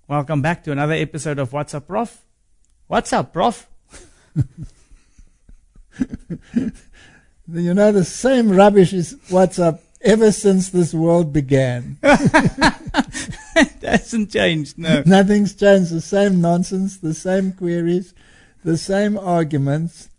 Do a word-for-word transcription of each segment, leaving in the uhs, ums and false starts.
Welcome back to another episode of What's Up, Prof? What's up, Prof? You know, the same rubbish is what's up ever since this world began. It hasn't changed, no. Nothing's changed. The same nonsense, the same queries, the same arguments.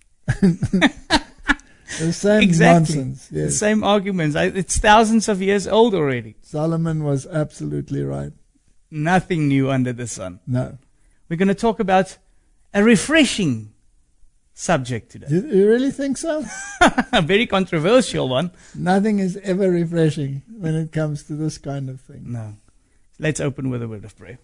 The same Exactly. nonsense. The Yes. same arguments. I- It's thousands of years old already. Solomon was absolutely right. Nothing new under the sun. No. We're going to talk about a refreshing subject today. You, you really think so? A very controversial one. Nothing is ever refreshing when it comes to this kind of thing. No. Let's open with a word of prayer.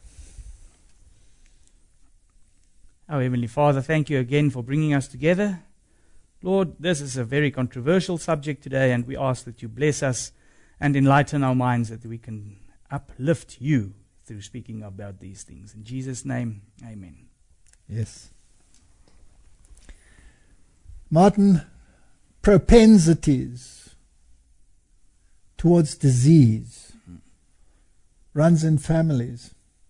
Our Heavenly Father, thank you again for bringing us together. Lord, this is a very controversial subject today, and we ask that you bless us and enlighten our minds that we can uplift you through speaking about these things. In Jesus' name, amen. Yes. Martin, propensities towards disease runs in families.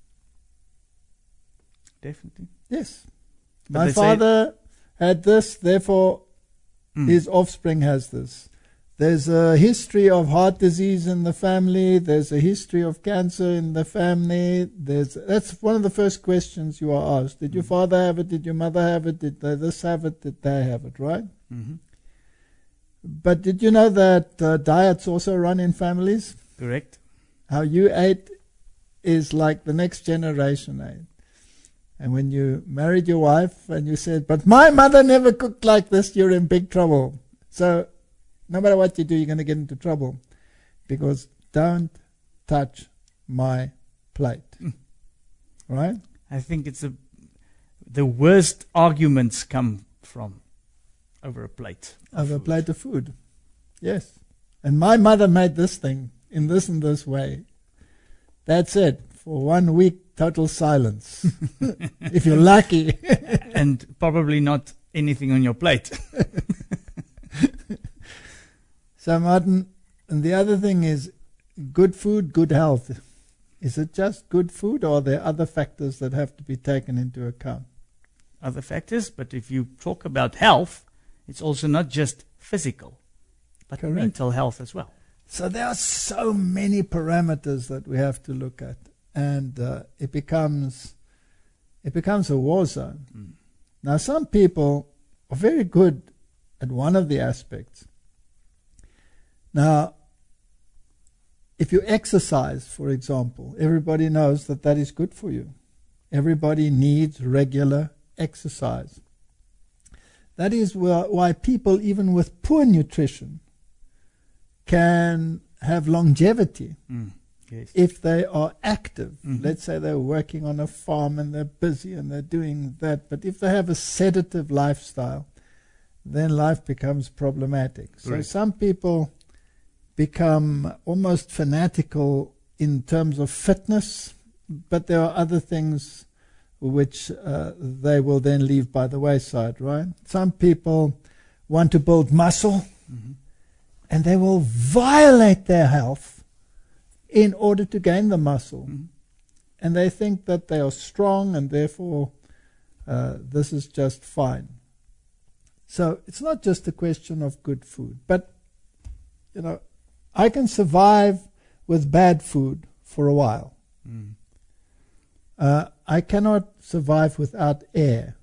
Definitely. Yes. But My they say- father had this, therefore Mm. his offspring has this. There's a history of heart disease in the family. There's a history of cancer in the family. There's that's one of the first questions you are asked. Did your Mm. father have it? Did your mother have it? Did they this have it? Did they have it? Right? Mhm. But did you know that uh, diets also run in families? Correct. How you ate is like the next generation ate. And when you married your wife and you said, but my mother never cooked like this, you're in big trouble. So no matter what you do, you're going to get into trouble. Because don't touch my plate. Mm. Right? I think it's a, the worst arguments come from over a plate. of Over a food. plate of food. Yes. And my mother made this thing in this and this way. That's it. For one week, total silence. If you're lucky. And probably not anything on your plate. So, Martin, and the other thing is good food, good health. Is it just good food, or are there other factors that have to be taken into account? Other factors, but if you talk about health, it's also not just physical, but Correct. mental health as well. So there are so many parameters that we have to look at, and uh, it becomes it becomes a war zone. Mm. Now, some people are very good at one of the aspects. Now, if you exercise, for example, everybody knows that that is good for you. Everybody needs regular exercise. That is why people, even with poor nutrition, can have longevity Mm. Yes. if they are active. Mhm. Let's say they're working on a farm and they're busy and they're doing that. But if they have a sedative lifestyle, then life becomes problematic. So Right. some people become almost fanatical in terms of fitness, but there are other things which uh, they will then leave by the wayside, right? Some people want to build muscle, Mhm. and they will violate their health in order to gain the muscle. Mhm. And they think that they are strong, and therefore uh, this is just fine. So it's not just a question of good food. But, you know, I can survive with bad food for a while. Mm. Uh, I cannot survive without air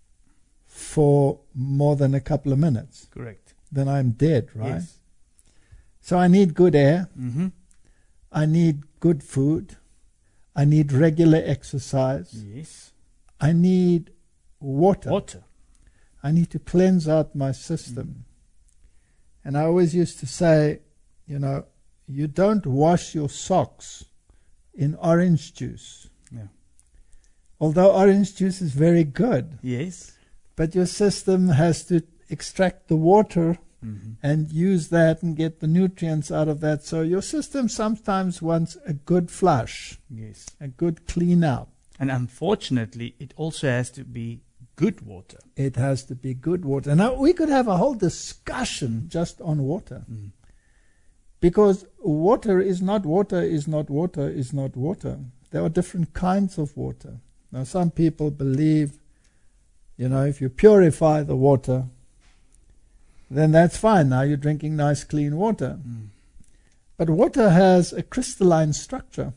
for more than a couple of minutes. Correct. Then I'm dead, right? Yes. So I need good air. Mm-hmm. I need good food. I need regular exercise. Yes. I need water. Water. I need to cleanse out my system. Mm. And I always used to say, you know, you don't wash your socks in orange juice. Yeah. Although orange juice is very good, Yes. but your system has to extract the water Mm-hmm. and use that and get the nutrients out of that. So your system sometimes wants a good flush, Yes. a good clean out. And unfortunately, it also has to be good water. It has to be good water. Now, we could have a whole discussion just on water. Mm. Because water is not water, is not water, is not water. there are different kinds of water. Now, some people believe, you know, if you purify the water, then that's fine. Now you're drinking nice, clean water. Mm. But water has a crystalline structure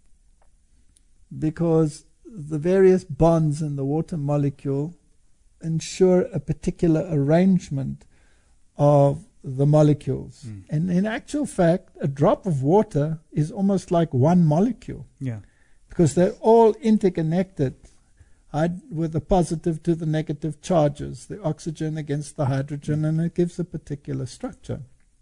because the various bonds in the water molecule ensure a particular arrangement of the molecules. Mm. And in actual fact, a drop of water is almost like one molecule. Yeah. Because they're all interconnected with the positive to the negative charges, the oxygen against the hydrogen, and it gives a particular structure.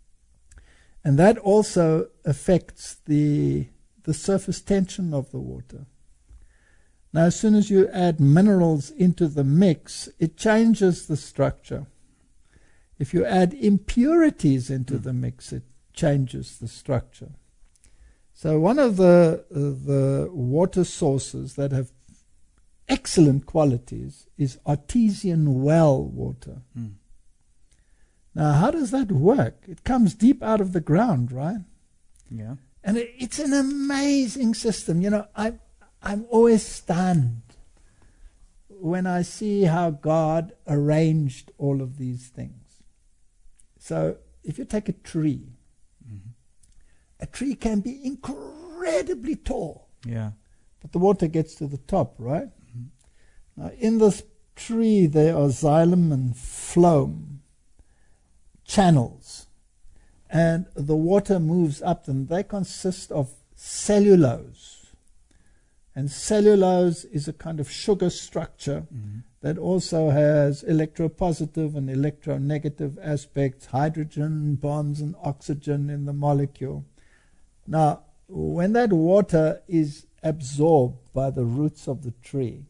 And that also affects the, the surface tension of the water. Now, as soon as you add minerals into the mix, it changes the structure. If you add impurities into mm. the mix, it changes the structure. So one of the, uh, the water sources that have excellent qualities is artesian well water. Mm. Now, how does that work? It comes deep out of the ground, right? Yeah. And it, it's an amazing system. You know, I'm, I'm always stunned when I see how God arranged all of these things. So, if you take a tree, mm-hmm. a tree can be incredibly tall. Yeah. But the water gets to the top, right? Mm-hmm. Now, in this tree, there are xylem and phloem channels. And the water moves up them. They consist of cellulose. And cellulose is a kind of sugar structure mm-hmm. that also has electropositive and electronegative aspects, hydrogen bonds and oxygen in the molecule. Now, when that water is absorbed by the roots of the tree,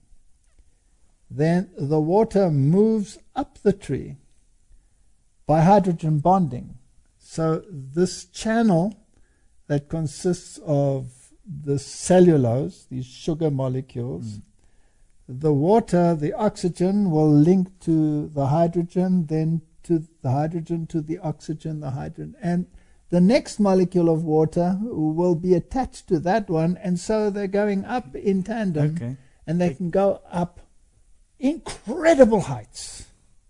then the water moves up the tree by hydrogen bonding. So this channel that consists of the cellulose, these sugar molecules, mm. the water, the oxygen will link to the hydrogen, then to the hydrogen, to the oxygen, the hydrogen, and the next molecule of water will be attached to that one, and so they're going up in tandem, okay. and they can go up incredible heights.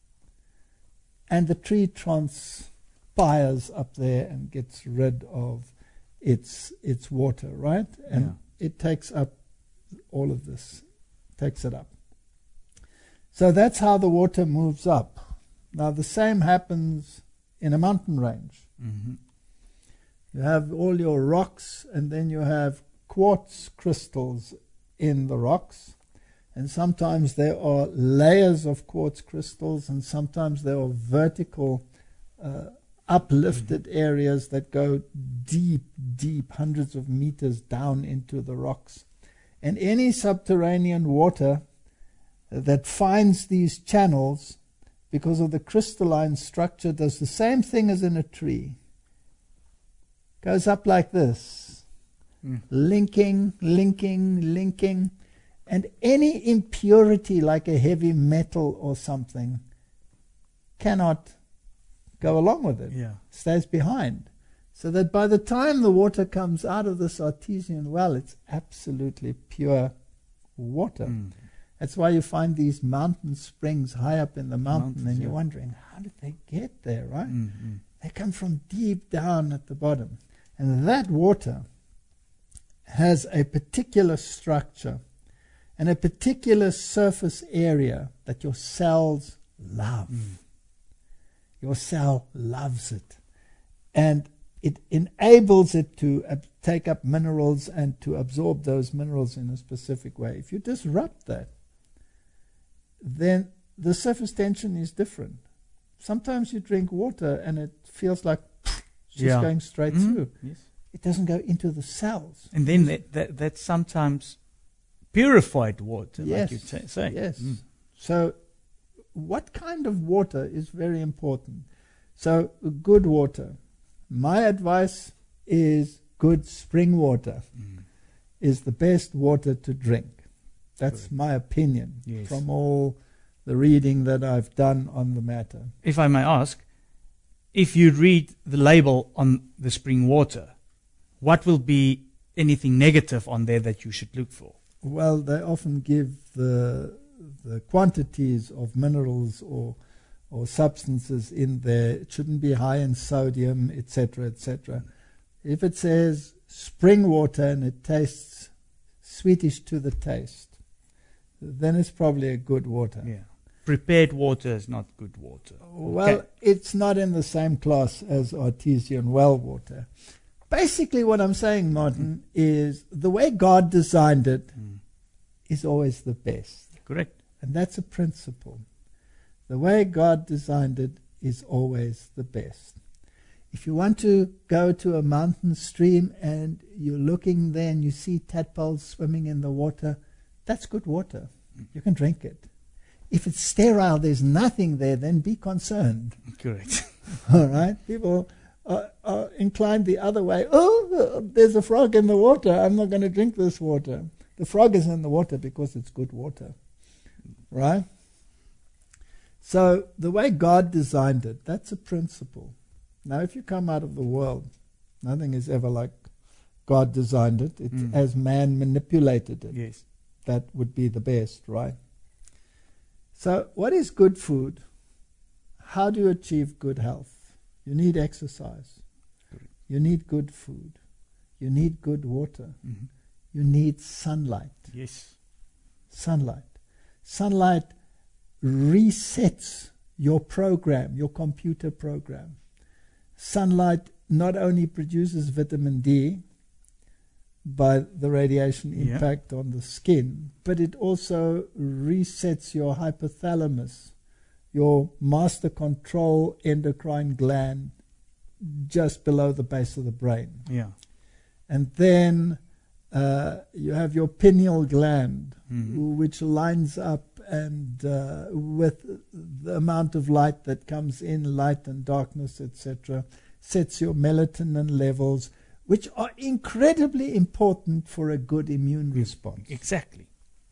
And the tree transpires up there and gets rid of its its water, right? And yeah. it takes up all of this, takes it up. So that's how the water moves up. Now the same happens in a mountain range. Mm-hmm. You have all your rocks, and then you have quartz crystals in the rocks. And sometimes there are layers of quartz crystals, and sometimes there are vertical, uh, uplifted mm-hmm. areas that go deep, deep, hundreds of meters down into the rocks. And any subterranean water that finds these channels, because of the crystalline structure, does the same thing as in a tree. Goes up like this, mm. linking, linking, linking. And any impurity like a heavy metal or something cannot go along with it. Yeah. Stays behind. So that by the time the water comes out of this artesian well, it's absolutely pure water. Mm. That's why you find these mountain springs high up in the mountain, Mountains, and you're yeah. wondering, how did they get there, right? Mm-hmm. They come from deep down at the bottom. And that water has a particular structure and a particular surface area that your cells love. Mm. Your cell loves it. And it enables it to ab- take up minerals and to absorb those minerals in a specific way. If you disrupt that, then the surface tension is different. Sometimes you drink water and it feels like it's just yeah. going straight mm-hmm. through. Yes. It doesn't go into the cells. And then that, that, that's sometimes purified water, yes. like you t- say. Yes. Mm. So what kind of water is very important. So good water. My advice is good spring water mm. is the best water to drink. That's good. My opinion yes. from all the reading that I've done on the matter. If I may ask, if you read the label on the spring water, what will be anything negative on there that you should look for? Well, they often give the the quantities of minerals or or substances in there. It shouldn't be high in sodium, et cetera, et cetera. If it says spring water and it tastes sweetish to the taste, then it's probably a good water. Yeah. Prepared water is not good water. Well, Okay. it's not in the same class as artesian well water. Basically, what I'm saying, Martin, is the way God designed it Mm. is always the best. Correct. And that's a principle. The way God designed it is always the best. If you want to go to a mountain stream and you're looking there and you see tadpoles swimming in the water, that's good water. You can drink it. If it's sterile, there's nothing there, then be concerned. Correct. All right? People are, are inclined the other way. Oh, there's a frog in the water. I'm not going to drink this water. The frog is in the water because it's good water. Right? So the way God designed it, that's a principle. Now, if you come out of the world, nothing is ever like God designed it. It's Mm. as man manipulated it. Yes. That would be the best, right? So what is good food? How do you achieve good health? You need exercise. Correct. You need good food. You need good water. Mhm. You need sunlight. Yes. Sunlight. Sunlight resets your program, your computer program. Sunlight not only produces vitamin D by the radiation Yeah. impact on the skin, but it also resets your hypothalamus, your master control endocrine gland just below the base of the brain. Yeah. And then uh, you have your pineal gland, Mhm. which lines up and uh, with the amount of light that comes in, light and darkness, et cetera, sets your melatonin levels, which are incredibly important for a good immune response. Exactly.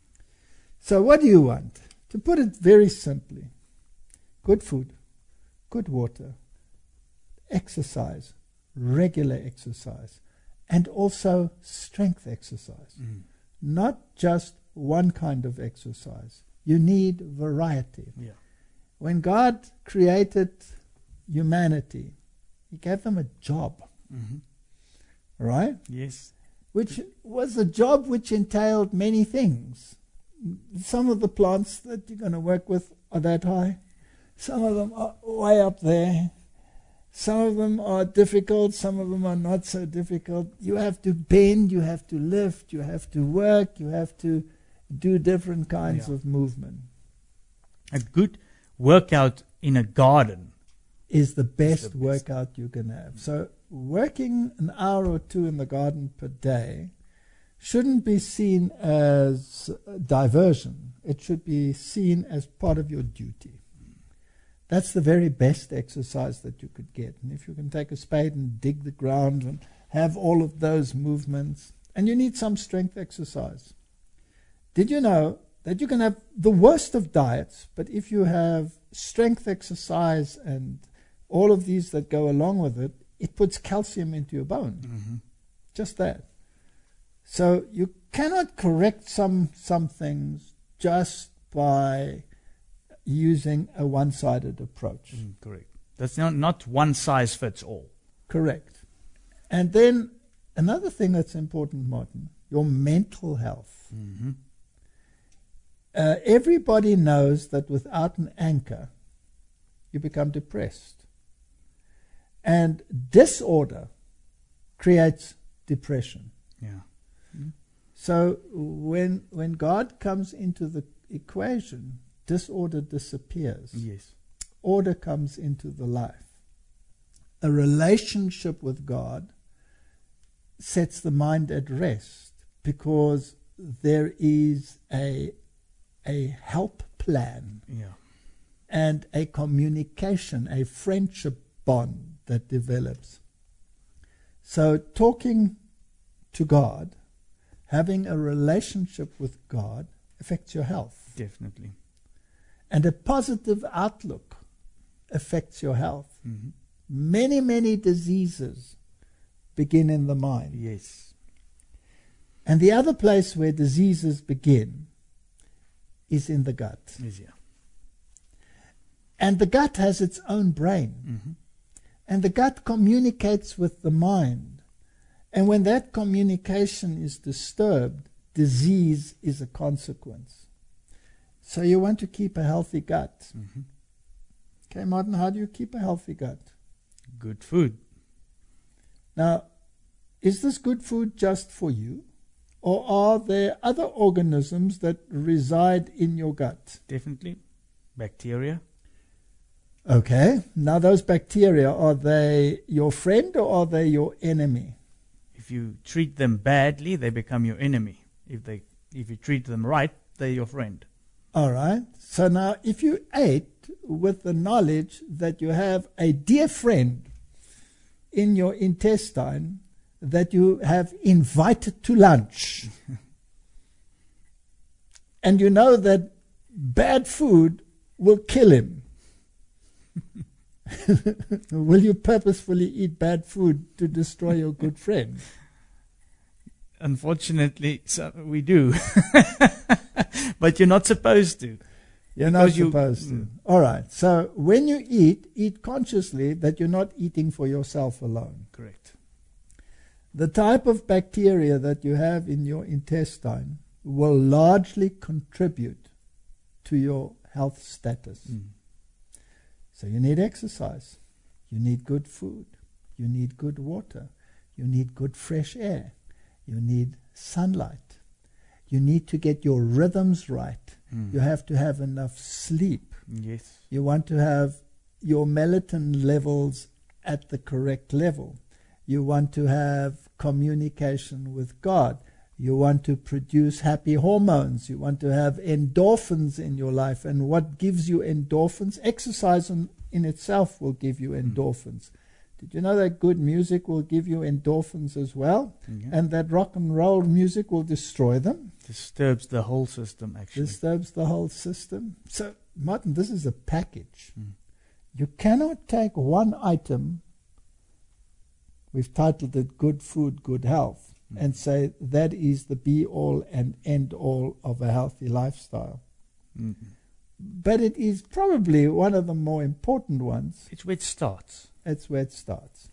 So what do you want? To put it very simply, good food, good water, exercise, regular exercise, and also strength exercise. Mm. Not just one kind of exercise. You need variety. Yeah. When God created humanity, He gave them a job, Mhm. right? Yes. Which was a job which entailed many things. Some of the plants that you're going to work with are that high. Some of them are way up there. Some of them are difficult. Some of them are not so difficult. You have to bend, you have to lift, you have to work, you have to do different kinds Yeah. of movement. A good workout in a garden. Is the best best. workout you can have. So working an hour or two in the garden per day shouldn't be seen as a diversion. It should be seen as part of your duty. That's the very best exercise that you could get. And if you can take a spade and dig the ground and have all of those movements, and you need some strength exercise. Did you know that you can have the worst of diets, but if you have strength exercise and all of these that go along with it, it puts calcium into your bone. Mm-hmm. Just that. So you cannot correct some some things just by using a one-sided approach. Mm, correct. That's not, not one size fits all. Correct. And then another thing that's important, Martin, your mental health. Mm-hmm. Uh, everybody knows that without an anchor, you become depressed. And disorder creates depression. Yeah. So when when God comes into the equation, disorder disappears. Yes. Order comes into the life. A relationship with God sets the mind at rest because there is a a help plan Yeah. and a communication, a friendship bond that develops. So talking to God, having a relationship with God affects your health. Definitely. And a positive outlook affects your health. Mm-hmm. Many, many diseases begin in the mind. Yes. And the other place where diseases begin is in the gut. Easier. And the gut has its own brain. Mm-hmm. And the gut communicates with the mind. And when that communication is disturbed, disease is a consequence. So you want to keep a healthy gut. Mm-hmm. Okay, Martin, how do you keep a healthy gut? Good food. Now, is this good food just for you? Or are there other organisms that reside in your gut? Definitely. Bacteria. Okay, now those bacteria, are they your friend or are they your enemy? If you treat them badly, they become your enemy. If they, if you treat them right, they're your friend. All right. So now if you ate with the knowledge that you have a dear friend in your intestine that you have invited to lunch, and you know that bad food will kill him, will you purposefully eat bad food to destroy your good friend? Unfortunately, so we do. But you're not supposed to. You're not you, supposed to. Mm. All right. So when you eat, eat consciously that you're not eating for yourself alone. Correct. The type of bacteria that you have in your intestine will largely contribute to your health status. Mm. So you need exercise. You need good food. You need good water. You need good fresh air. You need sunlight. You need to get your rhythms right. Mm. You have to have enough sleep. Yes. You want to have your melatonin levels at the correct level. You want to have communication with God. You want to produce happy hormones. You want to have endorphins in your life. And what gives you endorphins? Exercise in, in itself will give you endorphins. Mm. Did you know that good music will give you endorphins as well? Yeah. And that rock and roll music will destroy them? Disturbs the whole system, actually. Disturbs the whole system. So, Martin, this is a package. Mm. You cannot take one item, we've titled it Good Food, Good Health, mm. and say that is the be-all and end-all of a healthy lifestyle. Mm-hmm. But it is probably one of the more important ones. It's where it starts. It's where it starts.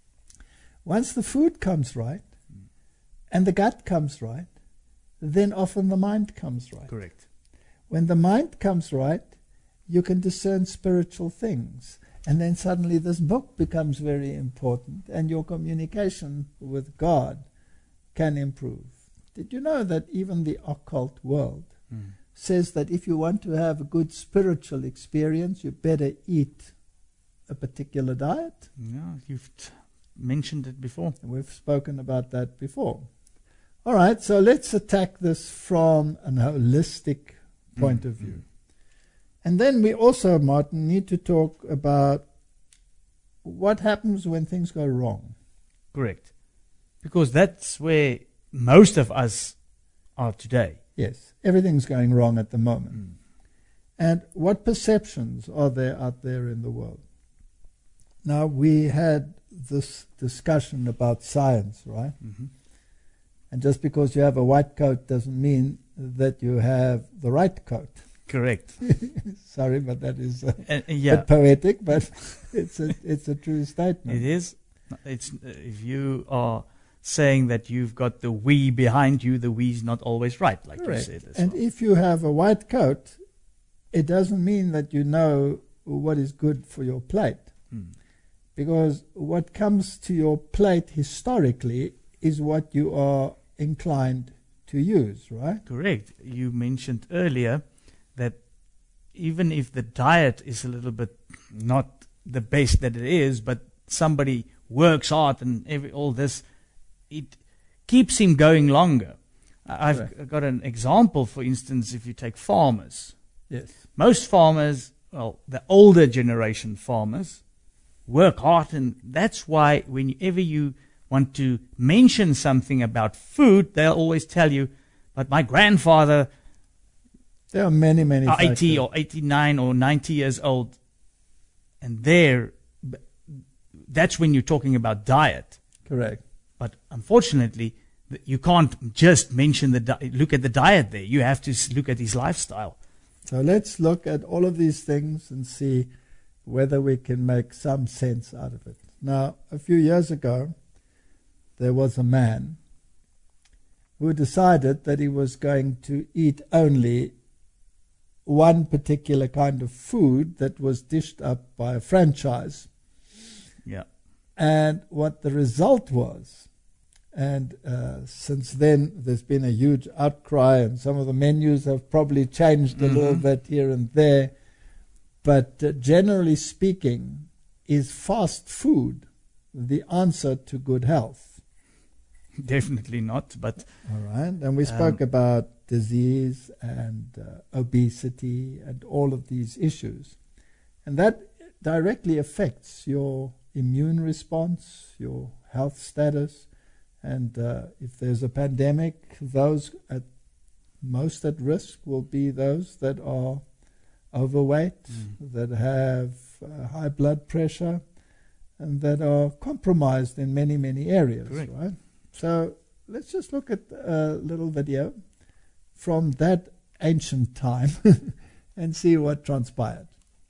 Once the food comes right, mm. and the gut comes right, then often the mind comes right. Correct. When the mind comes right, you can discern spiritual things. And then suddenly this book becomes very important, and your communication with God can improve. Did you know that even the occult world mm. says that if you want to have a good spiritual experience, you better eat a particular diet? Yeah, you've t- mentioned it before. We've spoken about that before. All right, so let's attack this from an holistic point mm. of view. And then we also, Martin, need to talk about what happens when things go wrong. Correct. Because that's where most of us are today. Yes, everything's going wrong at the moment. Mm. And what perceptions are there out there in the world? Now, we had this discussion about science, right? Mm-hmm. And just because you have a white coat doesn't mean that you have the right coat. Correct. Sorry, but that is a uh, yeah. bit poetic, but it's a it's a true statement. It is. It's uh, if you are saying that you've got the we behind you, the we's not always right, like Correct. you said. As and well. if you have a white coat, it doesn't mean that you know what is good for your plate, mm. because what comes to your plate historically is what you are inclined to use, right? Correct. You mentioned earlier that even if the diet is a little bit not the best that it is, but somebody works hard and every, all this, it keeps him going longer. I've Correct. got an example, for instance, if you take farmers. Yes. Most farmers, well, the older generation farmers, work hard, and that's why whenever you want to mention something about food, they'll always tell you, but my grandfather... There are many, many are factors. eighty or eighty-nine or ninety years old, and there, that's when you're talking about diet. Correct. But unfortunately, you can't just mention the di- look at the diet there. You have to s- look at his lifestyle. So let's look at all of these things and see whether we can make some sense out of it. Now, a few years ago, there was a man who decided that he was going to eat only one particular kind of food that was dished up by a franchise. Yeah. And what the result was, and uh, since then there's been a huge outcry, and some of the menus have probably changed a mm-hmm. little bit here and there, but uh, generally speaking, is fast food the answer to good health? Definitely not, but... All right, and we spoke um, about disease and uh, obesity and all of these issues. And that directly affects your immune response, your health status, and uh, if there's a pandemic, those at most at risk will be those that are overweight, mm. that have uh, high blood pressure, and that are compromised in many, many areas. Correct. Right? So let's just look at a little video from that ancient time and see what transpired.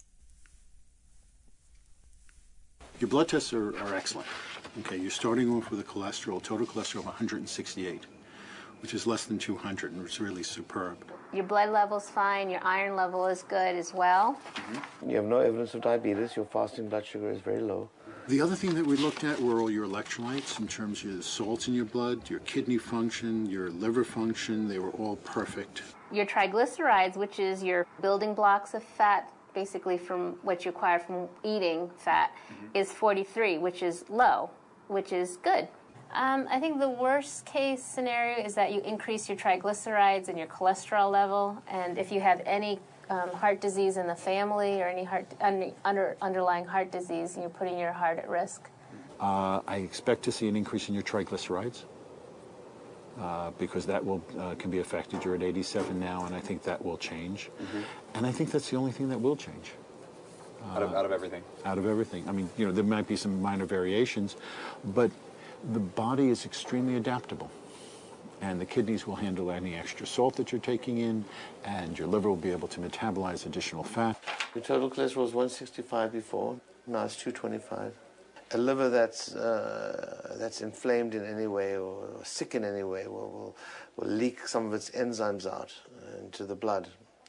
Your blood tests are, are excellent. Okay, you're starting off with a cholesterol, total cholesterol of one hundred sixty-eight, which is less than two hundred, and it's really superb. Your blood level's fine, your iron level is good as well. Mm-hmm. You have no evidence of diabetes, your fasting blood sugar is very low. The other thing that we looked at were all your electrolytes in terms of the salts in your blood, your kidney function, your liver function. They were all perfect. Your triglycerides, which is your building blocks of fat, basically from what you acquire from eating fat, mm-hmm. is forty-three, which is low, which is good. Um, I think the worst case scenario is that you increase your triglycerides and your cholesterol level, and if you have any um, heart disease in the family or any heart under, under, underlying heart disease, you're putting your heart at risk. Uh, I expect to see an increase in your triglycerides uh, because that will uh, can be affected. You're at eighty-seven now, and I think that will change. Mm-hmm. And I think that's the only thing that will change. Uh, out of out of everything? Out of everything. I mean, you know, there might be some minor variations, but the body is extremely adaptable. And the kidneys will handle any extra salt that you're taking in, and your liver will be able to metabolize additional fat. Your total cholesterol was one sixty-five before, now it's two twenty-five. A liver that's uh, that's inflamed in any way or sick in any way will, will, will leak some of its enzymes out into the blood.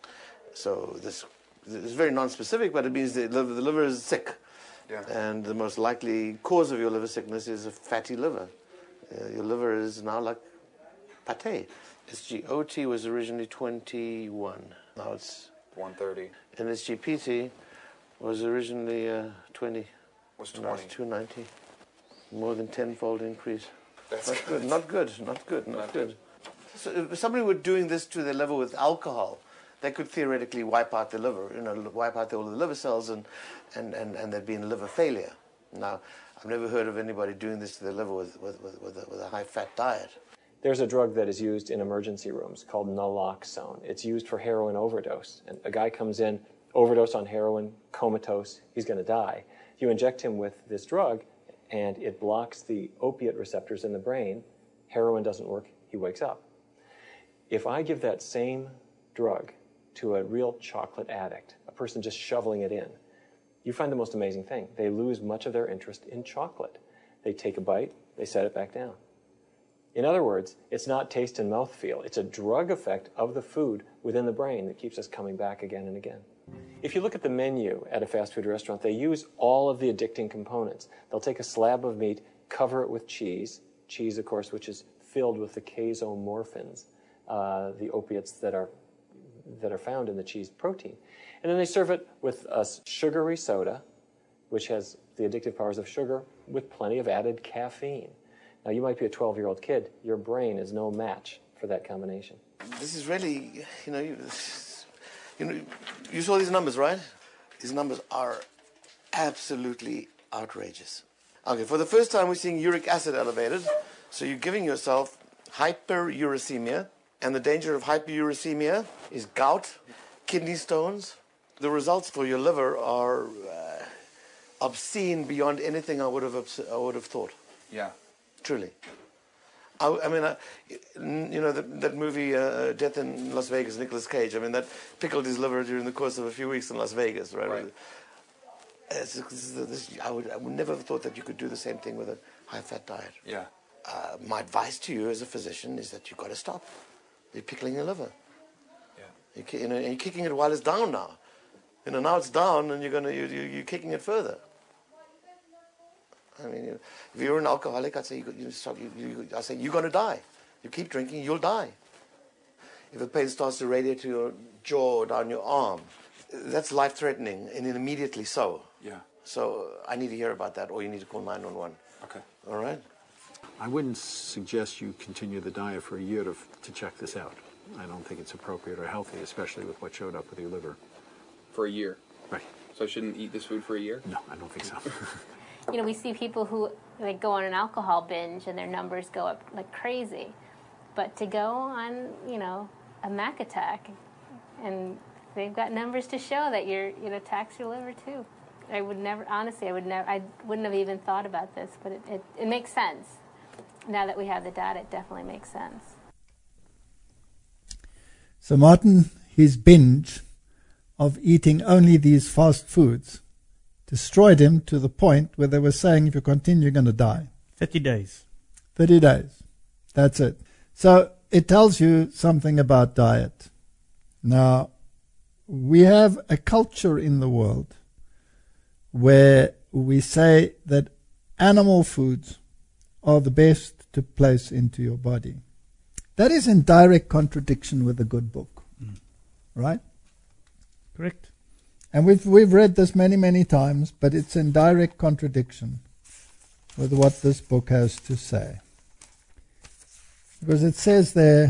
So this, this is very non-specific, but it means the liver, the liver is sick. Yeah. And the most likely cause of your liver sickness is a fatty liver. Uh, your liver is now like pate. S G O T was originally twenty-one. Now it's one thirty. And S G P T was originally uh, twenty. Was twenty. Now it's two ninety. More than tenfold increase. That's not good. good. Not good. Not good. Not, not good. good. So if somebody were doing this to their liver with alcohol, they could theoretically wipe out the liver, you know, wipe out all the liver cells, and, and, and, and there'd be in liver failure. Now, I've never heard of anybody doing this to their liver with, with, with, with, a, with a high-fat diet. There's a drug that is used in emergency rooms called naloxone. It's used for heroin overdose. And a guy comes in, overdose on heroin, comatose, he's going to die. You inject him with this drug, and it blocks the opiate receptors in the brain. Heroin doesn't work, he wakes up. If I give that same drug to a real chocolate addict, a person just shoveling it in, you find the most amazing thing. They lose much of their interest in chocolate. They take a bite, they set it back down. In other words, it's not taste and mouthfeel. It's a drug effect of the food within the brain that keeps us coming back again and again. If you look at the menu at a fast food restaurant, they use all of the addicting components. They'll take a slab of meat, cover it with cheese, cheese, of course, which is filled with the casomorphins, uh, the opiates that are that are found in the cheese protein. And then they serve it with a sugary soda, which has the addictive powers of sugar, with plenty of added caffeine. Now, you might be a twelve-year-old kid. Your brain is no match for that combination. This is really, you know, you, you know, you saw these numbers, right? These numbers are absolutely outrageous. Okay, for the first time, we're seeing uric acid elevated. So you're giving yourself hyperuricemia. And the danger of hyperuricemia is gout, kidney stones. The results for your liver are uh, obscene beyond anything I would have I would have thought. Yeah. Truly. I, I mean, uh, you know, that, that movie, uh, Death in Las Vegas, Nicolas Cage, I mean, that pickled his liver during the course of a few weeks in Las Vegas, right? Right. It's, it's, this, I, would, I would never have thought that you could do the same thing with a high-fat diet. Yeah. Uh, my advice to you as a physician is that you've got to stop. You're pickling your liver. Yeah. You're, ki- you know, and you're kicking it while it's down now. You know, now it's down, and you're gonna you, you, you're kicking it further. I mean, you know, if you're an alcoholic, I'd say you, you stop. You, you, I say you're gonna die. You keep drinking, you'll die. If a pain starts to radiate to your jaw or down your arm, that's life-threatening, and immediately so. Yeah. So I need to hear about that, or you need to call nine one one. Okay. All right. I wouldn't suggest you continue the diet for a year to, to check this out. I don't think it's appropriate or healthy, especially with what showed up with your liver. For a year. Right. So I shouldn't eat this food for a year? No, I don't think so. You know, we see people who like go on an alcohol binge and their numbers go up like crazy. But to go on, you know, a Mac attack, and they've got numbers to show that you're, it attacks your liver too. I would never, honestly, I would never, I wouldn't have even thought about this, but it, it, it makes sense. Now that we have the data, it definitely makes sense. So Martin, his binge of eating only these fast foods destroyed him to the point where they were saying, if you continue, you're going to die. thirty days. thirty days. That's it. So it tells you something about diet. Now, we have a culture in the world where we say that animal foods are the best to place into your body. That is in direct contradiction with the good book. Mm. Right? Correct. And we've we've read this many, many times, but it's in direct contradiction with what this book has to say. Because it says there,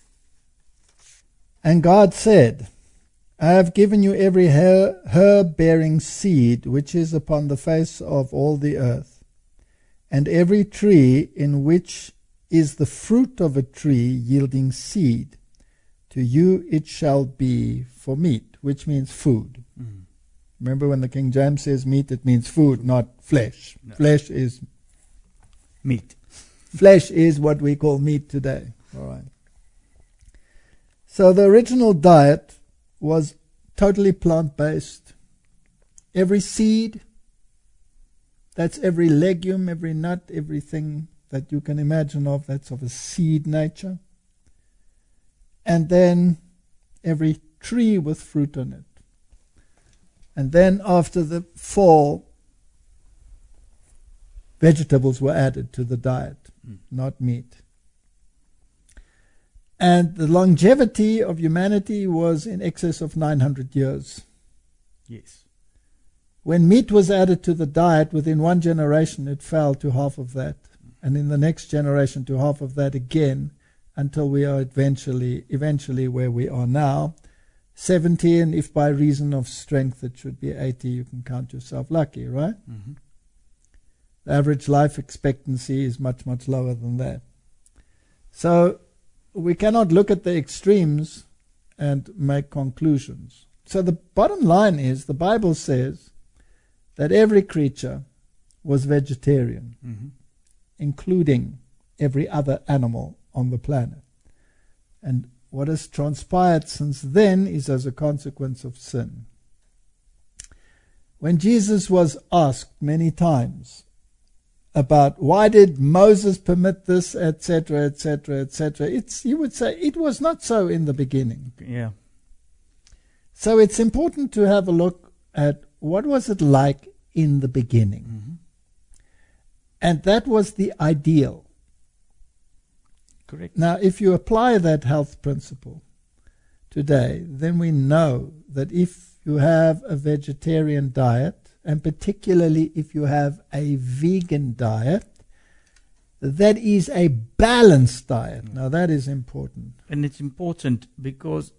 and God said, I have given you every herb-bearing seed which is upon the face of all the earth, and every tree in which is the fruit of a tree yielding seed. To you it shall be for meat, which means food. Mm. Remember when the King James says meat, it means food, not flesh. No. Flesh is meat. Flesh is what we call meat today. All right. So the original diet was totally plant-based. Every seed, that's every legume, every nut, everything that you can imagine of, that's of a seed nature. And then every tree with fruit on it. And then after the fall, vegetables were added to the diet, mm. not meat. And the longevity of humanity was in excess of nine hundred years. Yes. When meat was added to the diet, within one generation it fell to half of that. And in the next generation to half of that again, until we are eventually, eventually where we are now, seventy, and if by reason of strength it should be eighty, you can count yourself lucky, right? Mm-hmm. The average life expectancy is much, much lower than that. So we cannot look at the extremes and make conclusions. So the bottom line is, the Bible says that every creature was vegetarian, mm-hmm. including every other animal on the planet. And what has transpired since then is as a consequence of sin. When Jesus was asked many times about why did Moses permit this, et cetera, et cetera, et cetera, it's, you would say it was not so in the beginning. Yeah. So it's important to have a look at what was it like in the beginning. Mm-hmm. And that was the ideal. Correct. Now, if you apply that health principle today, then we know that if you have a vegetarian diet, and particularly if you have a vegan diet, that is a balanced diet. Mm. Now, that is important. And it's important because,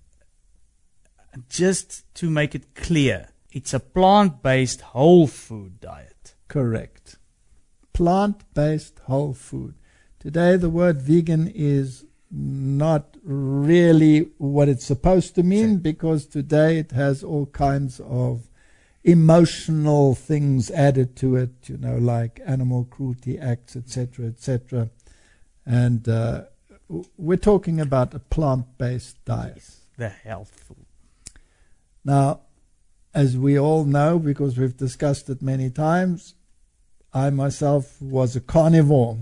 just to make it clear, it's a plant-based whole food diet. Correct. Plant-based whole food. Today, the word vegan is not really what it's supposed to mean, because today it has all kinds of emotional things added to it, you know, like animal cruelty acts, et cetera, et cetera. And uh, w- we're talking about a plant-based diet. Yes, the healthful. Now, as we all know, because we've discussed it many times, I myself was a carnivore.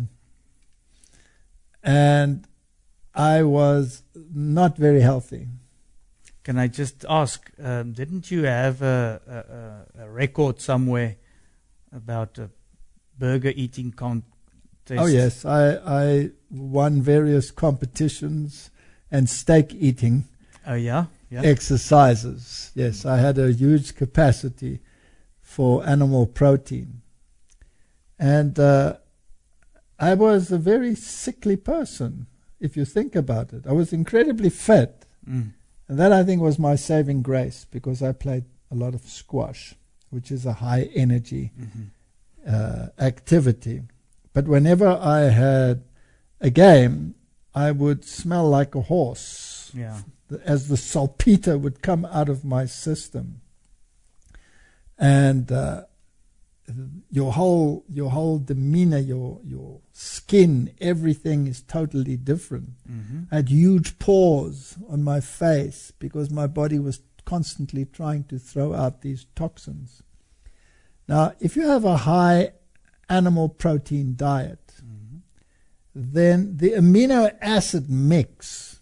And I was not very healthy. Can I just ask, um, didn't you have a, a, a record somewhere about a burger eating contest? Oh, yes. I, I won various competitions and steak eating Oh, yeah? Yeah. exercises. Yes, I had a huge capacity for animal protein. And uh, I was a very sickly person, if you think about it. I was incredibly fit. Mm. And that, I think, was my saving grace, because I played a lot of squash, which is a high energy Mm-hmm. uh, activity. But whenever I had a game, I would smell like a horse, Yeah. as the saltpeter would come out of my system. And uh, your whole your whole demeanor, your your skin, everything is totally different. Mm-hmm. I had huge pores on my face because my body was constantly trying to throw out these toxins. Now, if you have a high animal protein diet, Mm-hmm. then the amino acid mix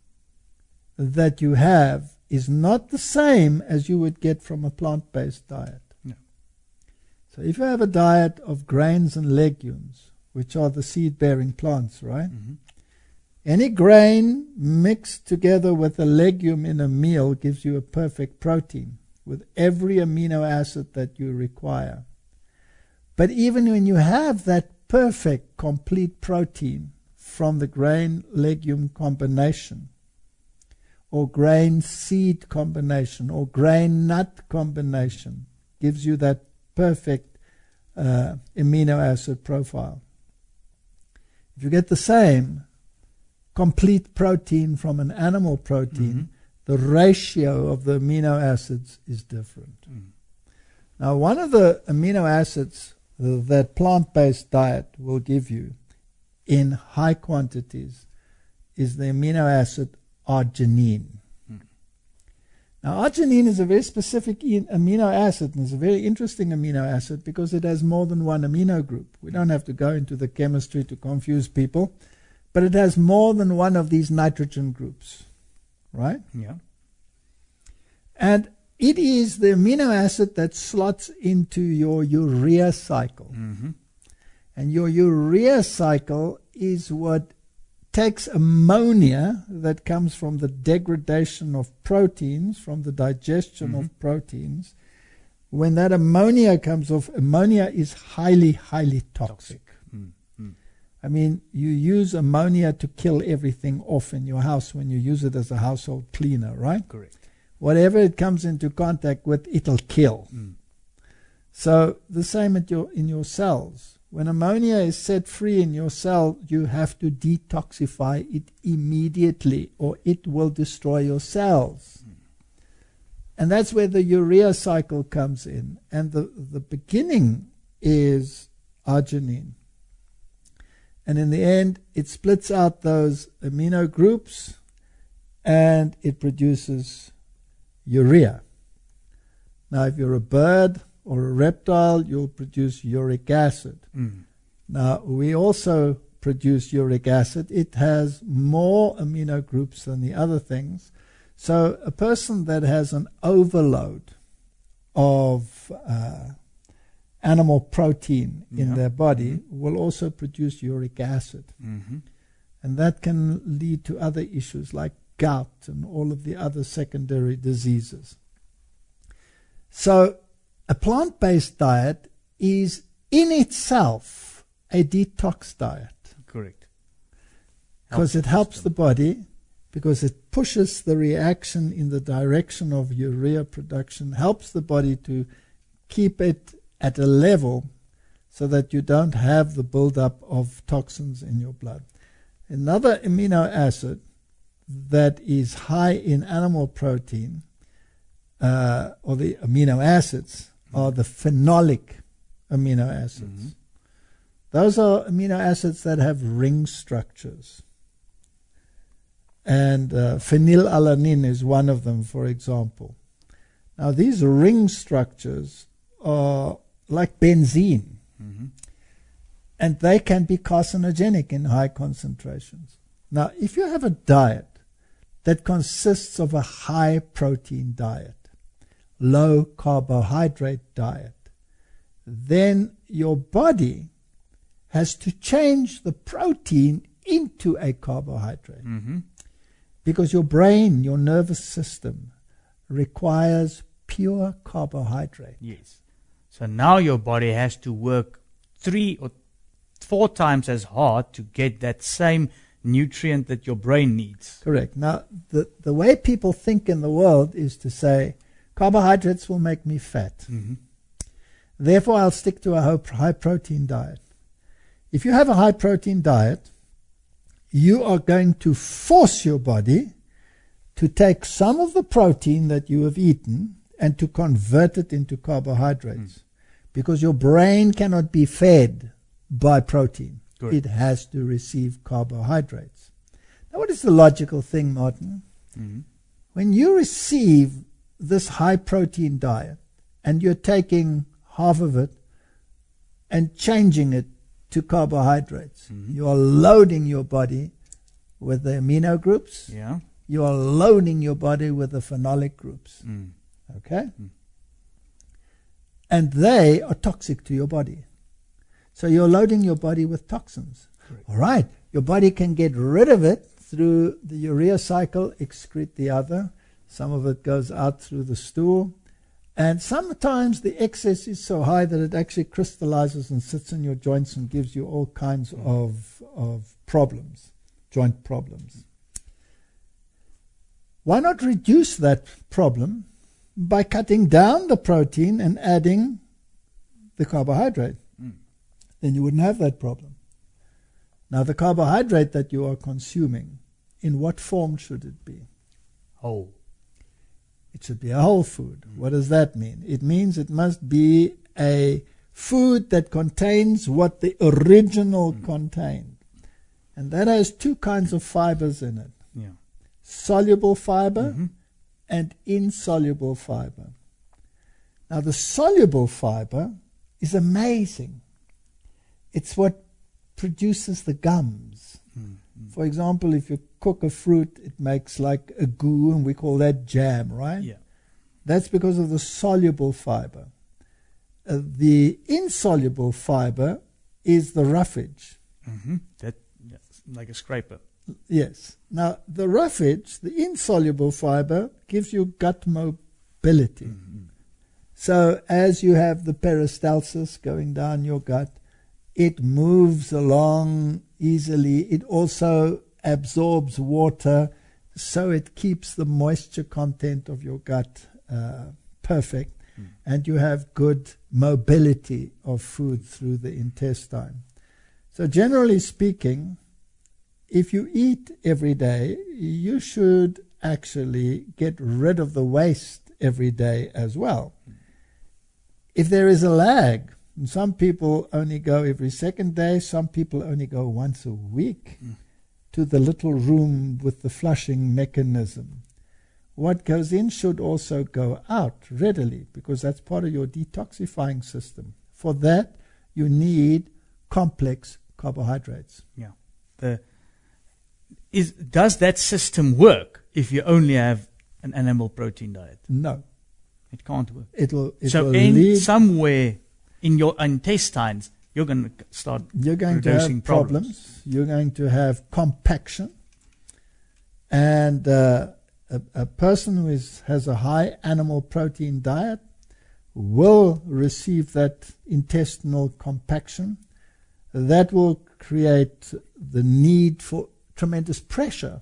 that you have is not the same as you would get from a plant-based diet. No. So if you have a diet of grains and legumes, which are the seed-bearing plants, right? Mm-hmm. Any grain mixed together with a legume in a meal gives you a perfect protein with every amino acid that you require. But even when you have that perfect, complete protein from the grain-legume combination, or grain-seed combination, or grain-nut combination, gives you that perfect uh, amino acid profile. If you get the same complete protein from an animal protein, Mm-hmm. the ratio of the amino acids is different. Mm. Now, one of the amino acids that plant-based diet will give you in high quantities is the amino acid arginine. Mm. Now, arginine is a very specific in- amino acid, and it's a very interesting amino acid because it has more than one amino group. We don't have to go into the chemistry to confuse people, but it has more than one of these nitrogen groups, right? Yeah. And it is the amino acid that slots into your urea cycle. Mm-hmm. And your urea cycle is what takes ammonia that comes from the degradation of proteins, from the digestion Mhm. of proteins. When that ammonia comes off, ammonia is highly, highly toxic. Mm. Mm. I mean, you use ammonia to kill everything off in your house when you use it as a household cleaner, right? Correct. Whatever it comes into contact with, it'll kill. Mm. So the same at your, in your cells. When ammonia is set free in your cell, you have to detoxify it immediately or it will destroy your cells. Mm. And that's where the urea cycle comes in. And the, the beginning is arginine. And in the end, it splits out those amino groups and it produces urea. Now, if you're a bird or a reptile, you'll produce uric acid. Mm. Now, we also produce uric acid. It has more amino groups than the other things. So a person that has an overload of uh, animal protein in Yeah. their body will also produce uric acid. Mm-hmm. And that can lead to other issues like gout and all of the other secondary diseases. So a plant-based diet is in itself a detox diet Correct. because it helps the body, because it pushes the reaction in the direction of urea production, helps the body to keep it at a level so that you don't have the buildup of toxins in your blood. Another amino acid that is high in animal protein, uh, or the amino acids, are the phenolic amino acids. Mhm. Those are amino acids that have ring structures. And uh, phenylalanine is one of them, for example. Now, these ring structures are like benzene, mm-hmm. and they can be carcinogenic in high concentrations. Now, if you have a diet that consists of a high protein diet, low carbohydrate diet, then your body has to change the protein into a carbohydrate. Mm-hmm. Because your brain, your nervous system, requires pure carbohydrate. Yes. So now your body has to work three or four times as hard to get that same nutrient that your brain needs. Correct. Now, the, the way people think in the world is to say, carbohydrates will make me fat. Mm-hmm. Therefore, I'll stick to a high protein diet. If you have a high protein diet, you are going to force your body to take some of the protein that you have eaten and to convert it into carbohydrates. Mm. Because your brain cannot be fed by protein. Good. It has to receive carbohydrates. Now, what is the logical thing, Martin? Mm-hmm. When you receive this high protein diet and you're taking half of it and changing it to carbohydrates, mm-hmm. you are loading your body with the amino groups. Yeah. You are loading your body with the phenolic groups. Mm. Okay? Mm. And they are toxic to your body. So you're loading your body with toxins. Correct. All right. Your body can get rid of it through the urea cycle, excrete the other. Some of it goes out through the stool. And sometimes the excess is so high that it actually crystallizes and sits in your joints and gives you all kinds mm. of, of problems, joint problems. Why not reduce that problem by cutting down the protein and adding the carbohydrate? Mm. Then you wouldn't have that problem. Now, the carbohydrate that you are consuming, in what form should it be? Whole. It should be a whole food. Mm. What does that mean? It means it must be a food that contains what the original mm. contained. And that has two kinds of fibers in it. Yeah. Soluble fiber mm-hmm. and insoluble fiber. Now, the soluble fiber is amazing. It's what produces the gums. Mm-hmm. For example, if you cook a fruit, it makes like a goo, and we call that jam, right? Yeah. That's because of the soluble fiber. Uh, the insoluble fiber is the roughage. Mm-hmm. That, yeah, like a scraper. Yes. Now, the roughage, the insoluble fiber, gives you gut mobility. Mm-hmm. So as you have the peristalsis going down your gut, it moves along easily. It also absorbs water, so it keeps the moisture content of your gut uh, perfect, mm. and you have good mobility of food through the intestine. So generally speaking, if you eat every day, you should actually get rid of the waste every day as well. Mm. If there is a lag, and some people only go every second day, some people only go once a week mm. to the little room with the flushing mechanism. What goes in should also go out readily, because that's part of your detoxifying system. For that, you need complex carbohydrates. Yeah. The Is, does that system work if you only have an animal protein diet? No. It can't work. It will, it so will in lead, somewhere in your intestines, you're going to start You're going to have problems. problems. You're going to have compaction. And uh, a, a person who is, has a high animal protein diet will receive that intestinal compaction. That will create the need for tremendous pressure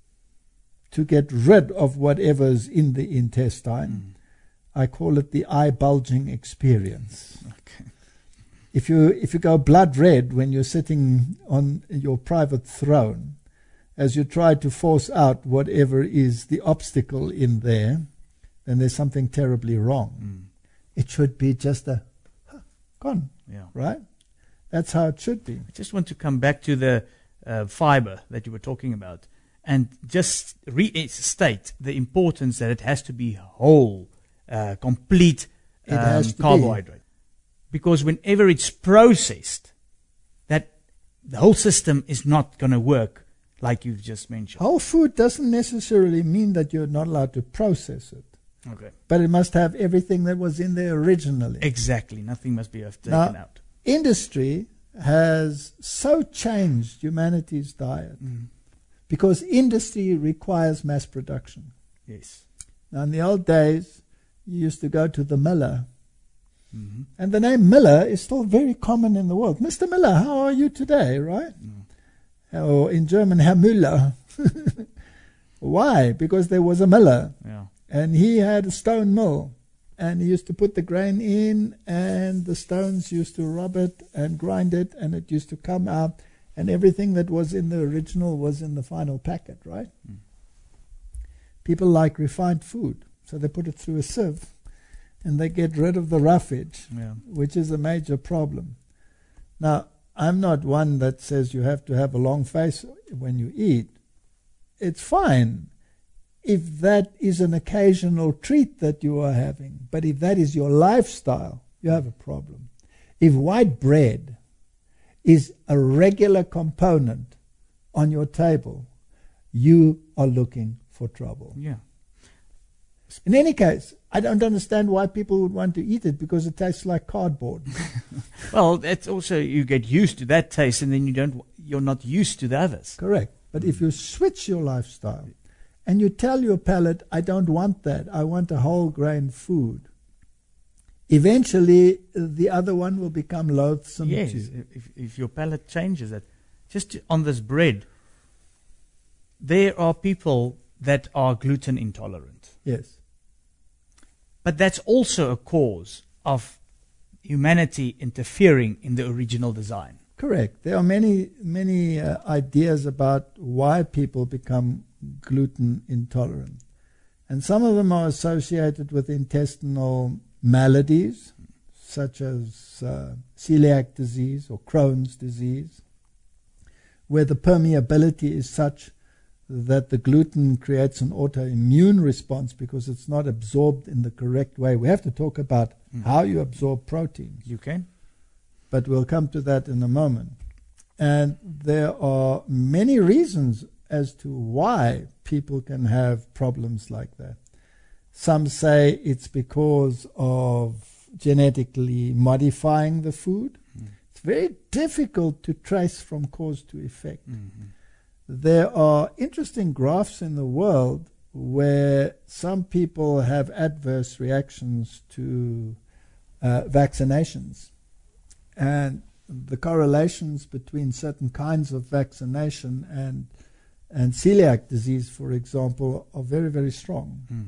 to get rid of whatever's in the intestine. Mm. I call it the eye bulging experience. Okay. If you if you go blood red when you're sitting on your private throne, as you try to force out whatever is the obstacle in there, then there's something terribly wrong. Mm. It should be just a huh, gone, yeah. right? That's how it should be. I just want to come back to the uh, fiber that you were talking about and just restate the importance that it has to be whole, uh, complete It um, has to be. carbohydrate. Because whenever it's processed, that the whole system is not going to work like you've just mentioned. Whole food doesn't necessarily mean that you're not allowed to process it. Okay. But it must have everything that was in there originally. Exactly. Nothing must be taken Now, out. Industry has so changed humanity's diet Mm. because industry requires mass production. Yes. Now, in the old days, you used to go to the miller, Mm-hmm. and the name Miller is still very common in the world. Mister Miller, how are you today, right? Mm. Or in German, Herr Müller. Why? Because there was a miller, Yeah. and he had a stone mill, and he used to put the grain in, and the stones used to rub it and grind it, and it used to come out, and everything that was in the original was in the final packet, right? Mm. People like refined food, so they put it through a sieve, and they get rid of the roughage, Yeah. which is a major problem. Now, I'm not one that says you have to have a long face when you eat. It's fine if that is an occasional treat that you are having. But if that is your lifestyle, you have a problem. If white bread is a regular component on your table, you are looking for trouble. Yeah. In any case, I don't understand why people would want to eat it, because it tastes like cardboard. Well, that's also, you get used to that taste, and then you don't, you're not used to the others. Correct. But if you switch your lifestyle and you tell your palate, I don't want that, I want a whole grain food, eventually the other one will become loathsome Yes, to you. if, if your palate changes it. Just on this bread, there are people that are gluten intolerant. Yes. But that's also a cause of humanity interfering in the original design. Correct. There are many, many uh, ideas about why people become gluten intolerant. And some of them are associated with intestinal maladies, such as uh, celiac disease or Crohn's disease, where the permeability is such that the gluten creates an autoimmune response because it's not absorbed in the correct way. We have to talk about Mm. how you absorb proteins, You can? but we'll come to that in a moment. And there are many reasons as to why people can have problems like that. Some say it's because of genetically modifying the food. Mm. It's very difficult to trace from cause to effect. Mm-hmm. There are interesting graphs in the world where some people have adverse reactions to uh, vaccinations. And the correlations between certain kinds of vaccination and and celiac disease, for example, are very, very strong. Mm.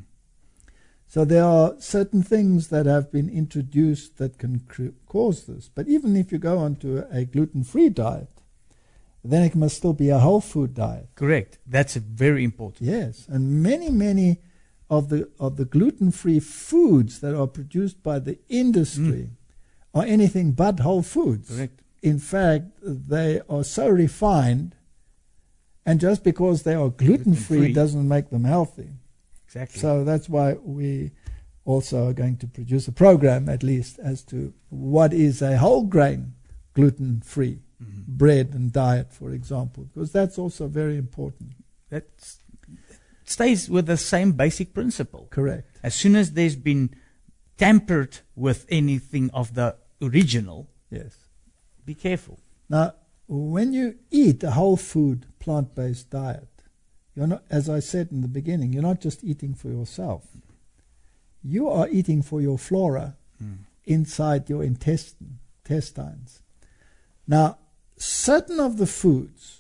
So there are certain things that have been introduced that can cr- cause this. But even if you go onto a, a gluten-free diet, then it must still be a whole food diet. Correct. That's a very important. Yes, and many, many of the of the gluten-free foods that are produced by the industry are anything but whole foods. Correct. In fact, they are so refined, and just because they are gluten-free Gluten-free. doesn't make them healthy. Exactly. So that's why we also are going to produce a program, at least, as to what is a whole grain gluten-free Mhm. bread and diet, for example, because that's also very important. That stays with the same basic principle. Correct. As soon as there's been tampered with anything of the original, Yes. be careful. Now, when you eat a whole food, plant-based diet, you're not, as I said in the beginning, you're not just eating for yourself. You are eating for your flora Mm. inside your intestine, intestines. Now, certain of the foods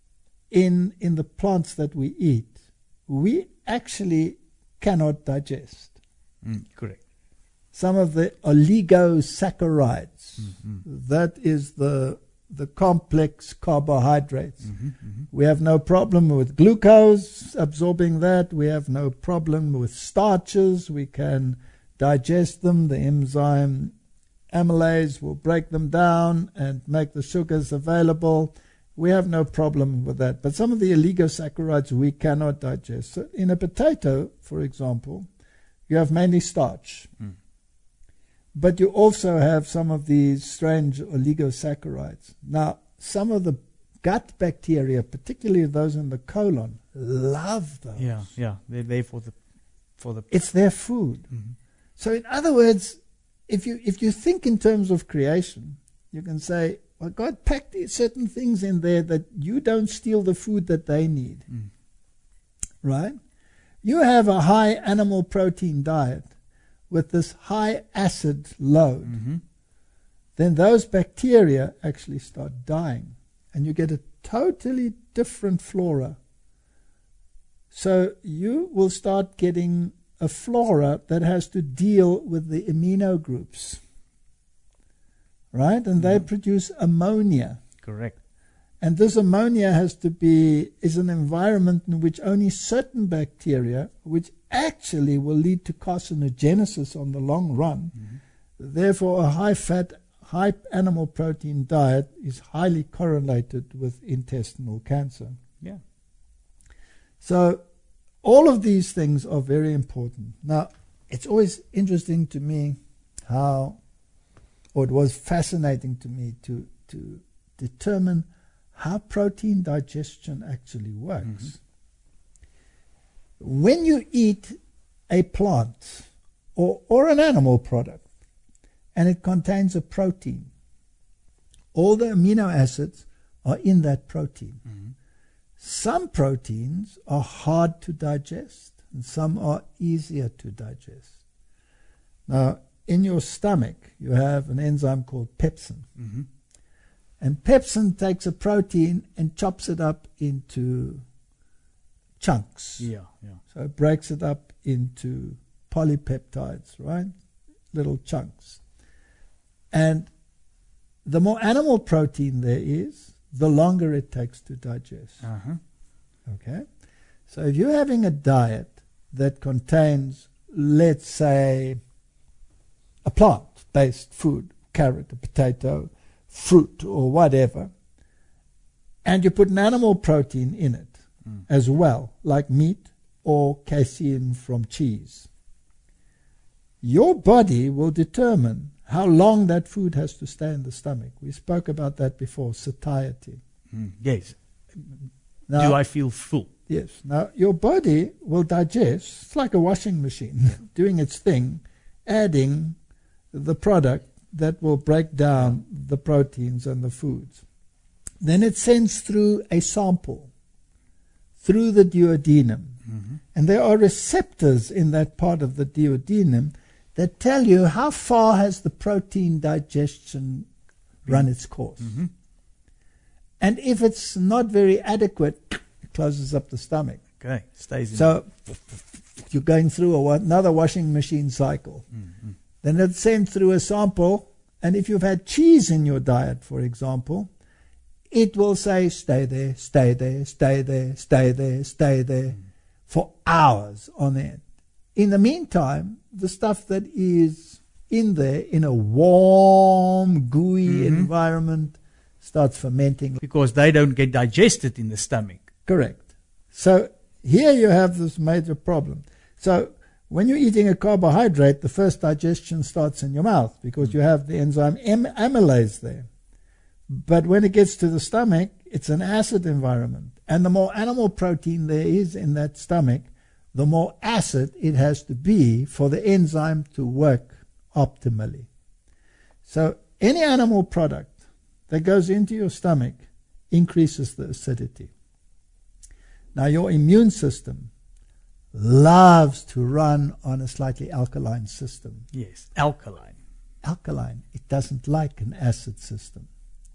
in in the plants that we eat, we actually cannot digest. Mm, correct. Some of the oligosaccharides, Mm-hmm. that is the the complex carbohydrates. Mm-hmm, mm-hmm. We have no problem with glucose, absorbing that. We have no problem with starches. We can digest them, the enzyme amylase will break them down and make the sugars available. We have no problem with that. But some of the oligosaccharides we cannot digest. So in a potato, for example, you have mainly starch. Mm. But you also have some of these strange oligosaccharides. Now, some of the gut bacteria, particularly those in the colon, love those. Yeah, yeah. They're there for the for the It's their food. Mm-hmm. So in other words, if you if you think in terms of creation, you can say, well, God packed certain things in there that you don't steal the food that they need. Mm. Right? You have a high animal protein diet with this high acid load. Mm-hmm. Then those bacteria actually start dying. And you get a totally different flora. So you will start getting a flora that has to deal with the amino groups. Right? And they produce ammonia. Correct. And this ammonia has to be, is an environment in which only certain bacteria, which actually will lead to carcinogenesis on the long run. Mm-hmm. Therefore, a high-fat, high animal protein diet is highly correlated with intestinal cancer. Yeah. So all of these things are very important. Now, it's always interesting to me how, or it was fascinating to me to, to determine how protein digestion actually works. Mm-hmm. When you eat a plant or, or an animal product and it contains a protein, all the amino acids are in that protein. Mm-hmm. Some proteins are hard to digest and some are easier to digest. Now, in your stomach, you have an enzyme called pepsin. Mm-hmm. And pepsin takes a protein and chops it up into chunks. Yeah, yeah. So it breaks it up into polypeptides, right? Little chunks. And the more animal protein there is, the longer it takes to digest. Uh-huh. Okay? So if you're having a diet that contains, let's say, a plant-based food, carrot, a potato, fruit, or whatever, and you put an animal protein in it mm. as well, like meat or casein from cheese, your body will determine how long that food has to stay in the stomach. We spoke about that before, satiety. Mm. Yes. Now, do I feel full? Yes. Now, your body will digest, it's like a washing machine, doing its thing, adding the product that will break down the proteins and the foods. Then it sends through a sample, through the duodenum. Mm-hmm. And there are receptors in that part of the duodenum that tell you how far has the protein digestion run its course. Mm-hmm. And if it's not very adequate, it closes up the stomach. Okay, stays in. So you're going through a, another washing machine cycle. Mm-hmm. Then it's sent through a sample, and if you've had cheese in your diet, for example, it will say, stay there, stay there, stay there, stay there, stay there, mm. for hours on end. In the meantime, the stuff that is in there, in a warm, gooey mm-hmm. environment, starts fermenting. Because they don't get digested in the stomach. Correct. So here you have this major problem. So when you're eating a carbohydrate, the first digestion starts in your mouth because you have the enzyme am- amylase there. But when it gets to the stomach, it's an acid environment. And the more animal protein there is in that stomach, the more acid it has to be for the enzyme to work optimally. So any animal product that goes into your stomach increases the acidity. Now your immune system loves to run on a slightly alkaline system. Yes, alkaline. Alkaline. It doesn't like an acid system.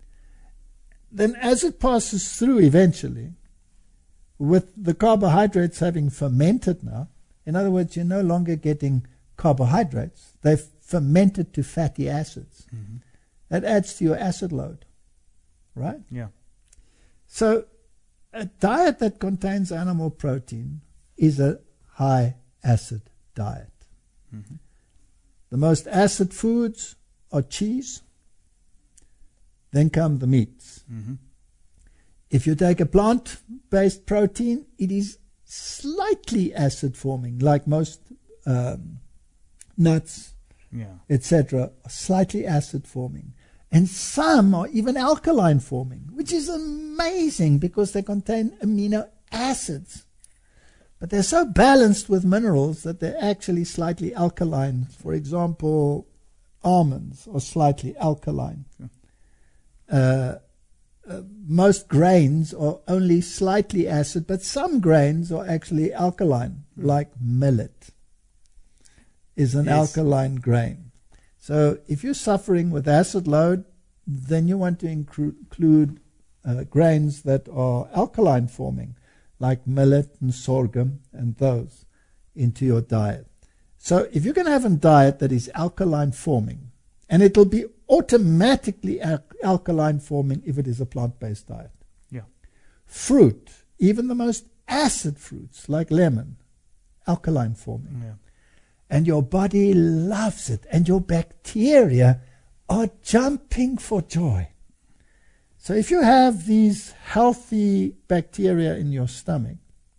Then as it passes through eventually, with the carbohydrates having fermented now, in other words, you're no longer getting carbohydrates. They've fermented to fatty acids. Mm-hmm. That adds to your acid load, right? Yeah. So a diet that contains animal protein is a high acid diet. Mm-hmm. The most acid foods are cheese, then come the meats. Mm-hmm. If you take a plant-based protein, it is slightly acid-forming, like most um, nuts, Yeah. et cetera, are slightly acid-forming. And some are even alkaline-forming, which is amazing because they contain amino acids. But they're so balanced with minerals that they're actually slightly alkaline. For example, almonds are slightly alkaline. Sure. Uh, uh, most grains are only slightly acid, but some grains are actually alkaline, mm. like millet is an Yes. alkaline grain. So if you're suffering with acid load, then you want to include, include uh, grains that are alkaline forming, like millet and sorghum and those, into your diet. So if you're going to have a diet that is alkaline forming, and it'll be automatically al- alkaline forming if it is a plant-based diet. Yeah. Fruit, even the most acid fruits like lemon, alkaline forming. Yeah. And your body loves it, and your bacteria are jumping for joy. So if you have these healthy bacteria in your stomach,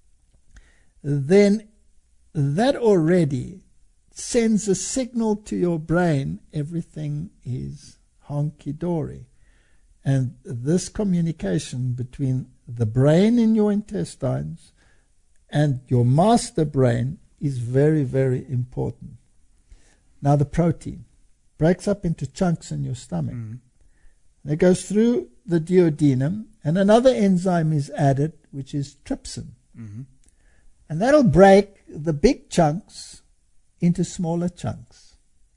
then that already sends a signal to your brain, everything is honky-dory. And this communication between the brain in your intestines and your master brain is very, very important. Now the protein breaks up into chunks in your stomach. Mm. It goes through the duodenum, and another enzyme is added, which is trypsin. Mm-hmm. And that'll break the big chunks into smaller chunks.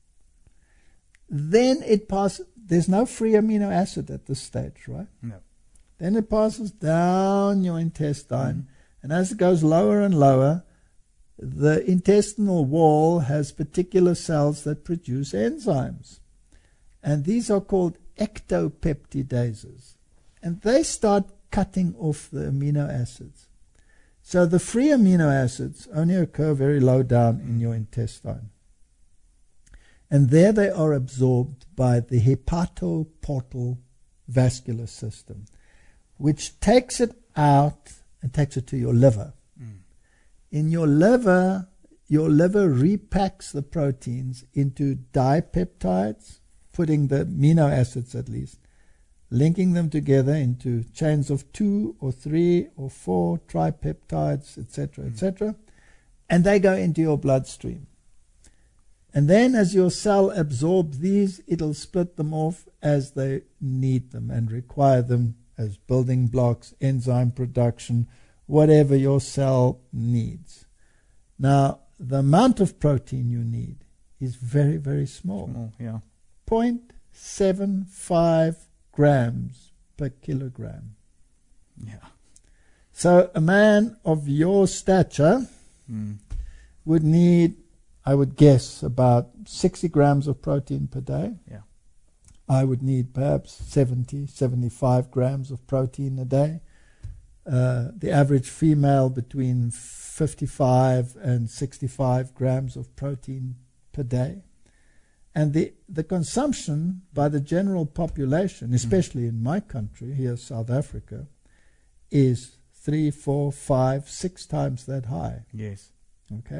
Then it passes, there's no free amino acid at this stage, right? No. Then it passes down your intestine, Mm. and as it goes lower and lower, the intestinal wall has particular cells that produce enzymes. And these are called ectopeptidases. And they start cutting off the amino acids. So the free amino acids only occur very low down in your intestine. And there they are absorbed by the hepatoportal vascular system, which takes it out and takes it to your liver. Mm. In your liver, your liver repacks the proteins into dipeptides, putting the amino acids at least, linking them together into chains of two or three or four tripeptides, et cetera, et cetera, and they go into your bloodstream. And then as your cell absorbs these, it'll split them off as they need them and require them as building blocks, enzyme production, whatever your cell needs. Now, the amount of protein you need is very, very small. Small, yeah. zero point seven five grams per kilogram. Yeah. So a man of your stature Mm. would need, I would guess, about sixty grams of protein per day. Yeah. I would need perhaps seventy, seventy-five grams of protein a day. Uh, the average female between fifty-five and sixty-five grams of protein per day. And the, the consumption by the general population, especially in my country, here South Africa, is three, four, five, six times that high. Yes. Okay?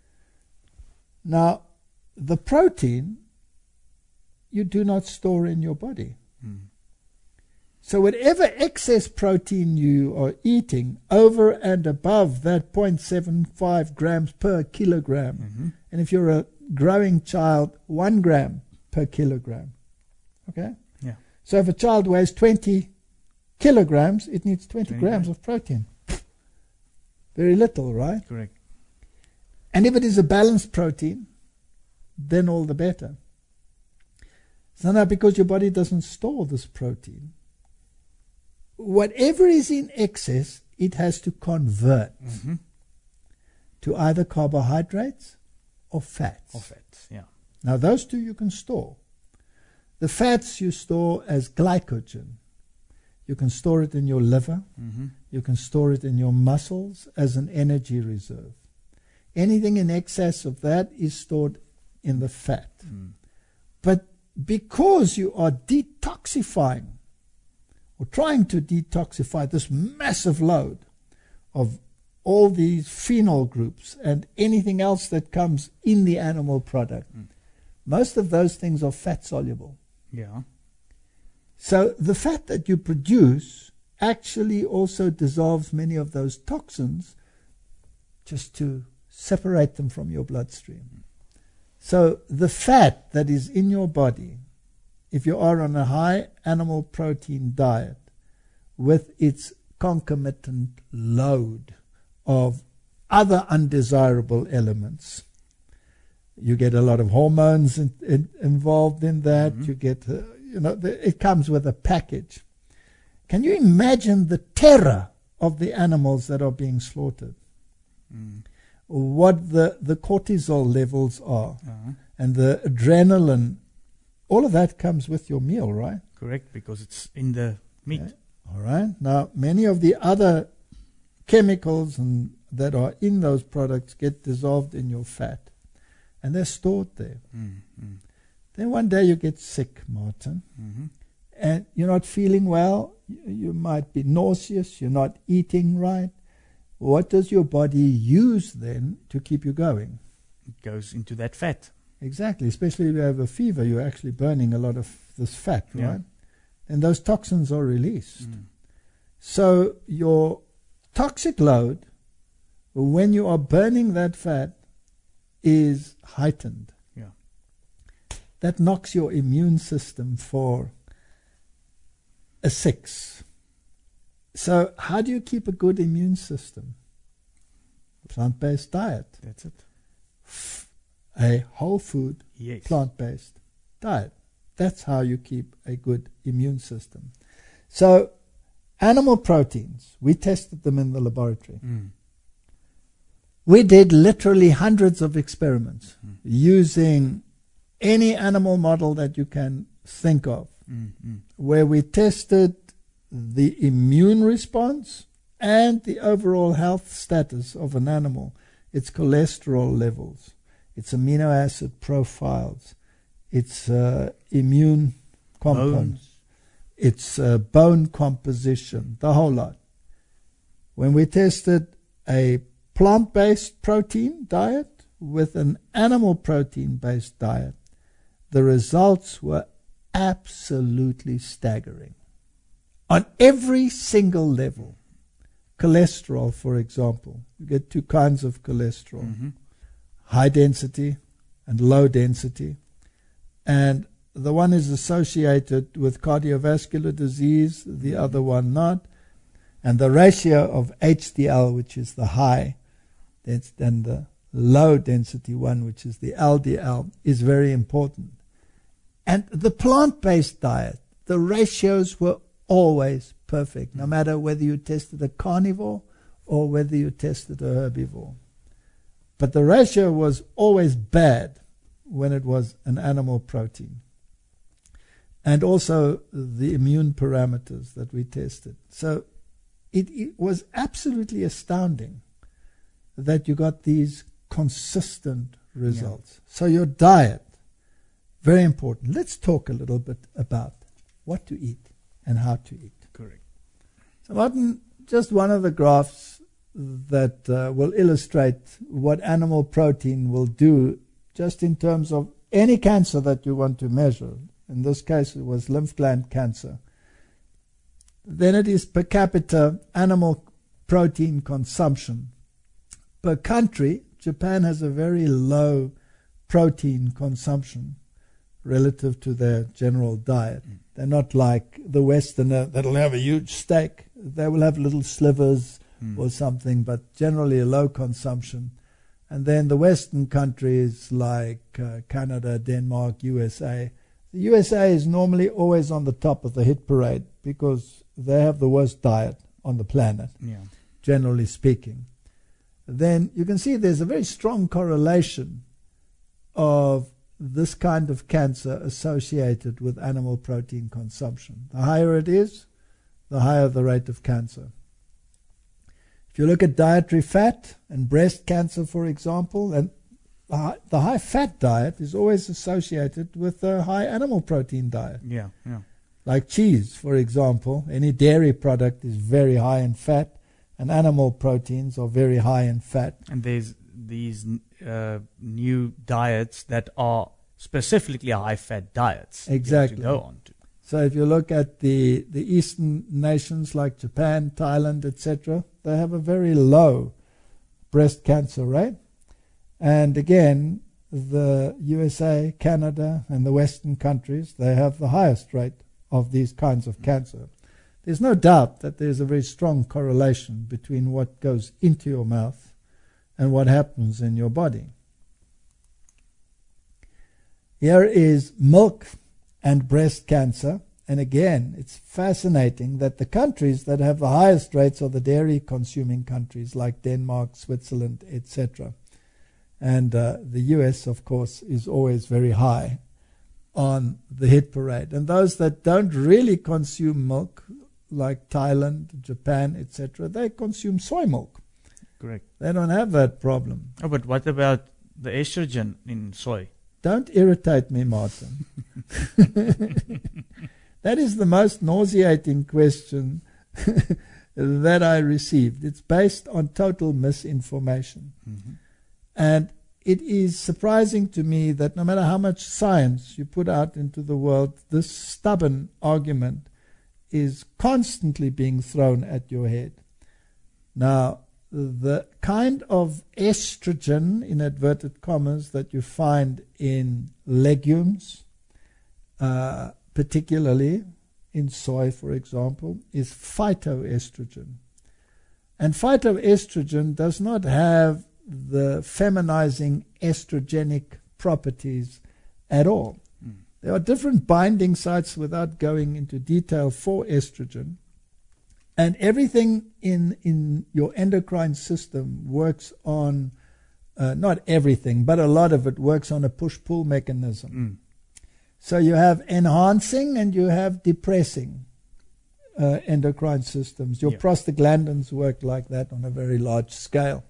Now, the protein you do not store in your body. Mm. So whatever excess protein you are eating over and above that zero point seven five grams per kilogram, Mm-hmm. and if you're a growing child, one gram per kilogram. Okay? Yeah. So if a child weighs twenty kilograms, it needs twenty, twenty grams grams. of protein. Very little, right? Correct. And if it is a balanced protein, then all the better. So now, because your body doesn't store this protein, whatever is in excess, it has to convert Mm-hmm. to either carbohydrates or fats. Or fats, yeah. Now, those two you can store. The fats you store as glycogen. You can store it in your liver. Mm-hmm. You can store it in your muscles as an energy reserve. Anything in excess of that is stored in the fat. Mm. But because you are detoxifying or trying to detoxify this massive load of all these phenol groups and anything else that comes in the animal product, mm. most of those things are fat soluble. Yeah. So the fat that you produce actually also dissolves many of those toxins just to separate them from your bloodstream. Mm. So the fat that is in your body, if you are on a high animal protein diet with its concomitant load of other undesirable elements, you get a lot of hormones in, in, involved in that. Mm-hmm. You get, uh, you know, the, it comes with a package. Can you imagine the terror of the animals that are being slaughtered? Mm. What the, the cortisol levels are, uh-huh. and the adrenaline, all of that comes with your meal, right? Correct, because it's in the meat. Okay. All right. Now, many of the other chemicals and that are in those products get dissolved in your fat, and they're stored there. Mm-hmm. Then one day you get sick, Martin, mm-hmm. and you're not feeling well. You might be nauseous. You're not eating right. What does your body use then to keep you going? It goes into that fat. Exactly. Especially if you have a fever, you're actually burning a lot of this fat, yeah. right? And those toxins are released. Mm. So your toxic load, when you are burning that fat, is heightened. Yeah. That knocks your immune system for a six. So how do you keep a good immune system? Plant-based diet. That's it. A whole food, yes. plant-based diet. That's how you keep a good immune system. So animal proteins, we tested them in the laboratory. Mm. We did literally hundreds of experiments mm. using any animal model that you can think of, mm-hmm. where we tested the immune response and the overall health status of an animal, its cholesterol levels, its amino acid profiles, its uh, immune compounds, Bones. its uh, bone composition, the whole lot. When we tested a plant-based protein diet with an animal protein-based diet, the results were absolutely staggering. On every single level. Cholesterol, for example. You get two kinds of cholesterol. Mm-hmm. High density and low density. And the one is associated with cardiovascular disease, the other one not. And the ratio of H D L, which is the high, and the low density one, which is the L D L, is very important. And the plant-based diet, the ratios were always perfect, no matter whether you tested a carnivore or whether you tested a herbivore. But the ratio was always bad when it was an animal protein. And also the immune parameters that we tested. So it, it was absolutely astounding that you got these consistent results. Yeah. So your diet, very important. Let's talk a little bit about what to eat and how to eat. Correct. So Martin, just one of the graphs that uh, will illustrate what animal protein will do just in terms of any cancer that you want to measure. In this case, it was lymph gland cancer. Then it is per capita animal protein consumption. Per country, Japan has a very low protein consumption relative to their general diet. Mm. They're not like the Westerner that'll have a huge steak. They will have little slivers mm. or something, but generally a low consumption. And then the Western countries like uh, Canada, Denmark, U S A. The U S A is normally always on the top of the hit parade because they have the worst diet on the planet, yeah. generally speaking. Then you can see there's a very strong correlation of this kind of cancer associated with animal protein consumption. The higher it is, the higher the rate of cancer. If you look at dietary fat and breast cancer, for example, and the high, the high fat diet is always associated with a high animal protein diet. Yeah, yeah. Like cheese, for example, any dairy product is very high in fat, and animal proteins are very high in fat. And there's these uh, new diets that are specifically high-fat diets. Exactly. To go on to. So if you look at the, the eastern nations like Japan, Thailand, et cetera, they have a very low breast cancer rate. And again, the U S A, Canada, and the Western countries, they have the highest rate of these kinds of cancer. There's no doubt that there's a very strong correlation between what goes into your mouth and what happens in your body. Here is milk and breast cancer. And again, it's fascinating that the countries that have the highest rates are the dairy-consuming countries like Denmark, Switzerland, et cetera. And uh, the U S, of course, is always very high on the hit parade. And those that don't really consume milk, like Thailand, Japan, et cetera, they consume soy milk. Correct. They don't have that problem. Oh, but what about the estrogen in soy? Don't irritate me, Martin. That is the most nauseating question that I received. It's based on total misinformation. Mm-hmm. And it is surprising to me that no matter how much science you put out into the world, this stubborn argument is constantly being thrown at your head. Now, the kind of estrogen, in inverted commas, that you find in legumes, uh, particularly in soy, for example, is phytoestrogen. And phytoestrogen does not have the feminizing estrogenic properties at all. Mm. There are different binding sites without going into detail for estrogen. And everything in, in your endocrine system works on, uh, not everything, but a lot of it works on a push-pull mechanism. Mm. So you have enhancing and you have depressing uh, endocrine systems. Your yeah. prostaglandins work like that on a very large scale.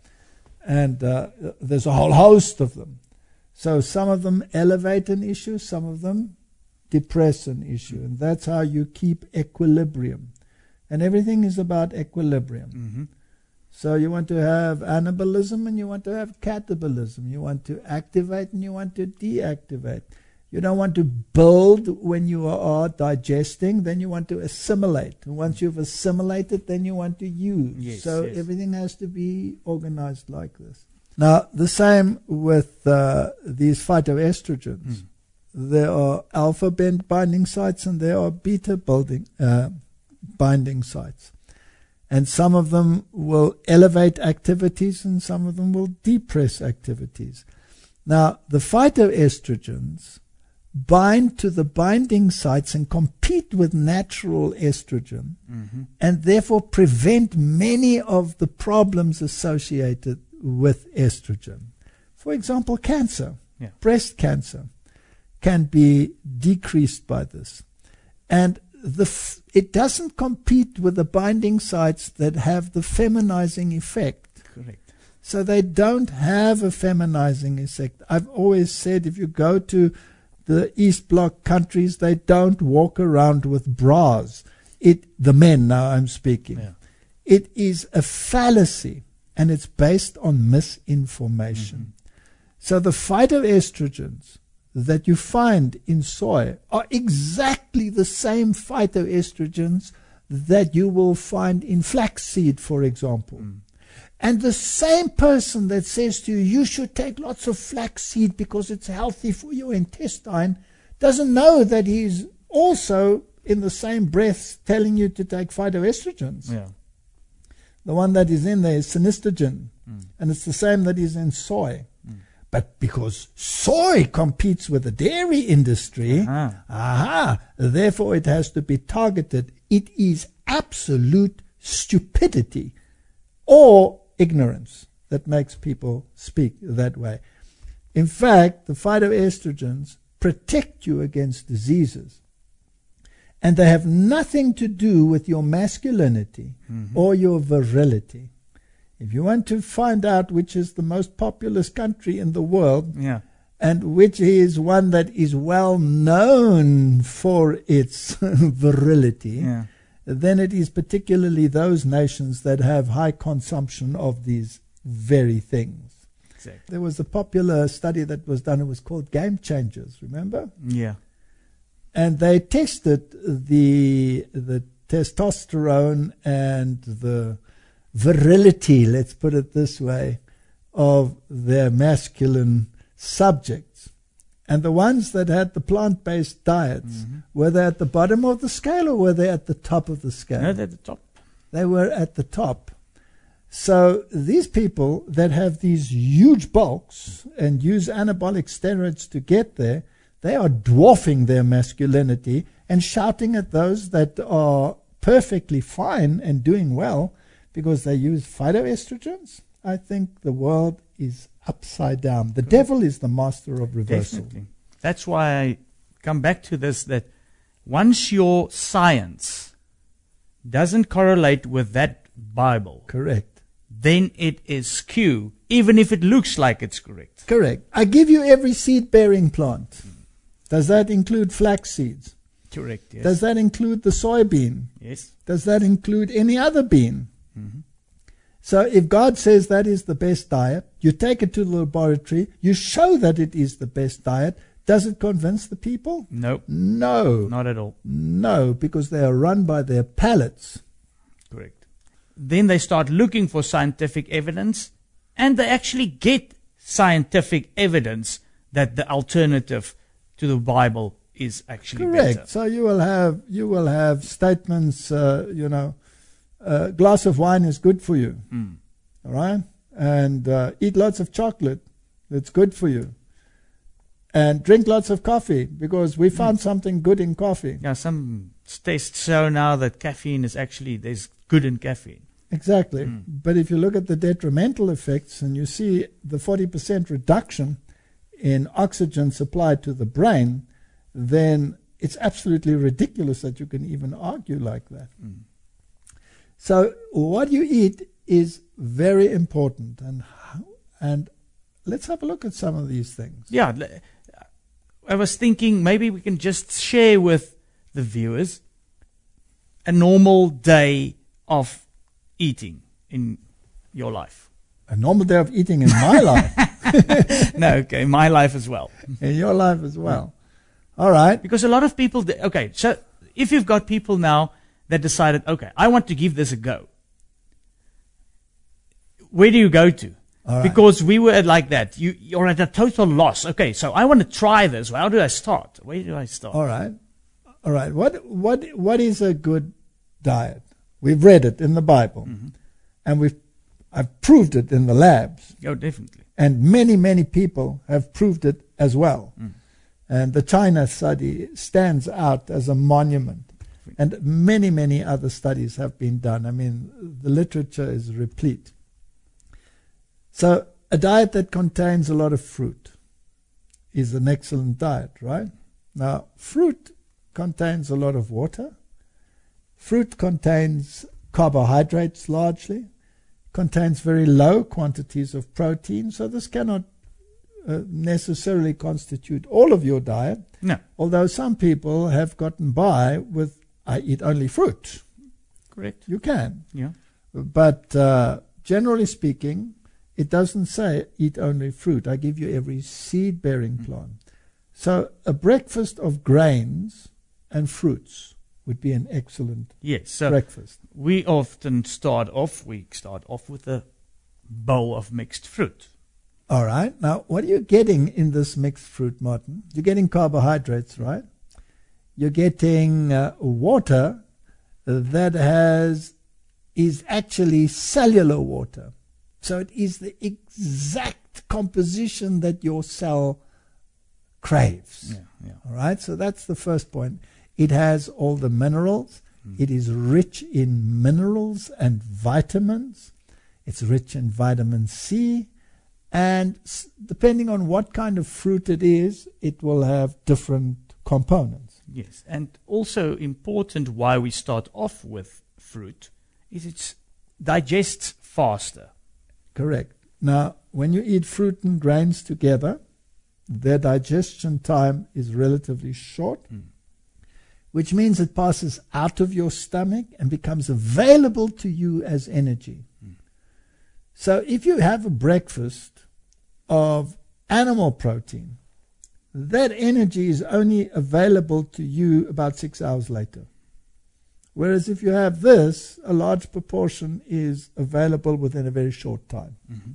And uh, there's a whole host of them. So some of them elevate an issue, some of them depress an issue. And that's how you keep equilibrium. And everything is about equilibrium. Mm-hmm. So you want to have anabolism and you want to have catabolism. You want to activate and you want to deactivate. You don't want to build when you are digesting, then you want to assimilate. And once you've assimilated, then you want to use. Yes, so yes. everything has to be organized like this. Now, the same with uh, these phytoestrogens. Mm. There are alpha binding sites and there are beta building, uh, binding sites. And some of them will elevate activities and some of them will depress activities. Now, the phytoestrogens bind to the binding sites and compete with natural estrogen, mm-hmm. and therefore prevent many of the problems associated with estrogen. For example, cancer, yeah. breast cancer, can be decreased by this. And the f- it doesn't compete with the binding sites that have the feminizing effect. Correct. So they don't have a feminizing effect. I've always said if you go to the East Bloc countries, they don't walk around with bras. It, the men now I'm speaking. Yeah. It is a fallacy, and it's based on misinformation. Mm-hmm. So the phytoestrogens that you find in soy are exactly the same phytoestrogens that you will find in flaxseed, for example. Mm. And the same person that says to you, you should take lots of flaxseed because it's healthy for your intestine, doesn't know that he's also in the same breath telling you to take phytoestrogens. Yeah. The one that is in there is synestogen, Mm. and it's the same that is in soy. Mm. But because soy competes with the dairy industry, Uh-huh. aha, therefore it has to be targeted. It is absolute stupidity or ignorance that makes people speak that way. In fact, the phytoestrogens protect you against diseases, and they have nothing to do with your masculinity Mm-hmm. or your virility. If you want to find out which is the most populous country in the world, Yeah. and which is one that is well known for its virility, Yeah. then it is particularly those nations that have high consumption of these very things. Exactly. There was a popular study that was done, it was called Game Changers, remember? Yeah. And they tested the the testosterone and the virility, let's put it this way, of their masculine subjects. And the ones that had the plant-based diets, Mm-hmm. were they at the bottom of the scale or were they at the top of the scale? No, they're at the top. They were at the top. So these people that have these huge bulks and use anabolic steroids to get there, they are dwarfing their masculinity and shouting at those that are perfectly fine and doing well because they use phytoestrogens. I think the world is upside down. The devil is the master of reversal. Definitely. That's why I come back to this, that once your science doesn't correlate with that Bible, Correct. then it is skew, even if it looks like it's correct. Correct. I give you every seed-bearing plant. Does that include flax seeds? Correct, yes. Does that include the soybean? Yes. Does that include any other bean? Mm-hmm. So if God says that is the best diet, you take it to the laboratory, you show that it is the best diet, does it convince the people? No, No. not at all. No, because they are run by their palates. Correct. Then they start looking for scientific evidence, and they actually get scientific evidence that the alternative to the Bible is actually Correct. better. So you will have you will have statements, uh, you know, a glass of wine is good for you, Mm. all right? And uh, eat lots of chocolate, it's good for you. And drink lots of coffee, because we found something good in coffee. Yeah, some tests show now that caffeine is actually, there's good in caffeine. Exactly. Mm. But if you look at the detrimental effects and you see the forty percent reduction in oxygen supplied to the brain, then it's absolutely ridiculous that you can even argue like that. Mm. So what you eat is very important. And, and let's have a look at some of these things. Yeah, le- I was thinking maybe we can just share with the viewers a normal day of eating in your life. A normal day of eating in my life, No, okay, my life as well. in your life as well. All right. Because a lot of people, okay, so if you've got people now that decided, okay, I want to give this a go, where do you go to? All right. Because we were like that. You, you're at a total loss. Okay, so I want to try this. How do I start? Where do I start? All right. All right. What what what is a good diet? We've read it in the Bible, Mm-hmm. and we've I've proved it in the labs, Oh, definitely. and many many people have proved it as well. Mm. And the China study stands out as a monument, and many many other studies have been done. I mean, the literature is replete. So a diet that contains a lot of fruit is an excellent diet, right? Now, fruit contains a lot of water. Fruit contains carbohydrates largely, contains very low quantities of protein, so this cannot uh, necessarily constitute all of your diet, No, although some people have gotten by with, I eat only fruit. correct. You can. Yeah. But uh, generally speaking, it doesn't say eat only fruit. I give you every seed-bearing Mm. plant. So a breakfast of grains and fruits would be an excellent Yes. So breakfast. we often start off, we start off with a bowl of mixed fruit. All right. Now, what are you getting in this mixed fruit, Martin? You're getting carbohydrates, right? You're getting uh, water that has is actually cellular water. So it is the exact composition that your cell craves. Yeah, yeah. All right, so that's the first point. It has all the minerals. Mm. It is rich in minerals and vitamins. It's rich in vitamin C. And s- depending on what kind of fruit it is, it will have different components. Yes. And also important why we start off with fruit is it digests faster. Correct. Now, when you eat fruit and grains together, their digestion time is relatively short, Mm. which means it passes out of your stomach and becomes available to you as energy. Mm. So if you have a breakfast of animal protein, that energy is only available to you about six hours later. Whereas if you have this, a large proportion is available within a very short time. Mhm.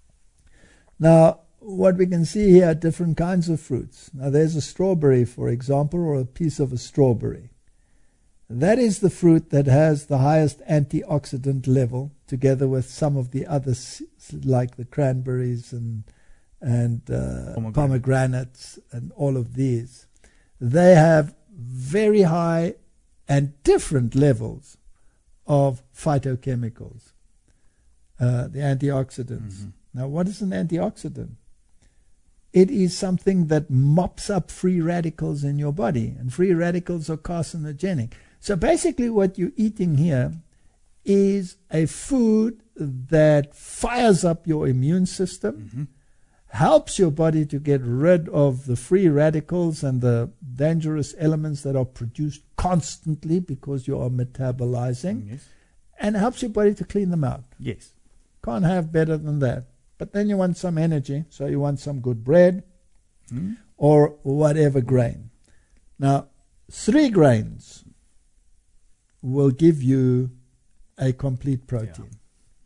Now, what we can see here are different kinds of fruits. Now, there's a strawberry, for example, or a piece of a strawberry. That is the fruit that has the highest antioxidant level, together with some of the others, like the cranberries and and uh, Pomegranate. pomegranates and all of these. They have very high and different levels of phytochemicals, uh, the antioxidants. Mhm. Now, what is an antioxidant? It is something that mops up free radicals in your body, and free radicals are carcinogenic. So basically what you're eating here is a food that fires up your immune system, Mhm. helps your body to get rid of the free radicals and the dangerous elements that are produced constantly because you are metabolizing, Yes. and helps your body to clean them out. Yes. Can't have better than that. But then you want some energy, so you want some good bread Mm. or whatever grain. Now, three grains will give you a complete protein. Yeah.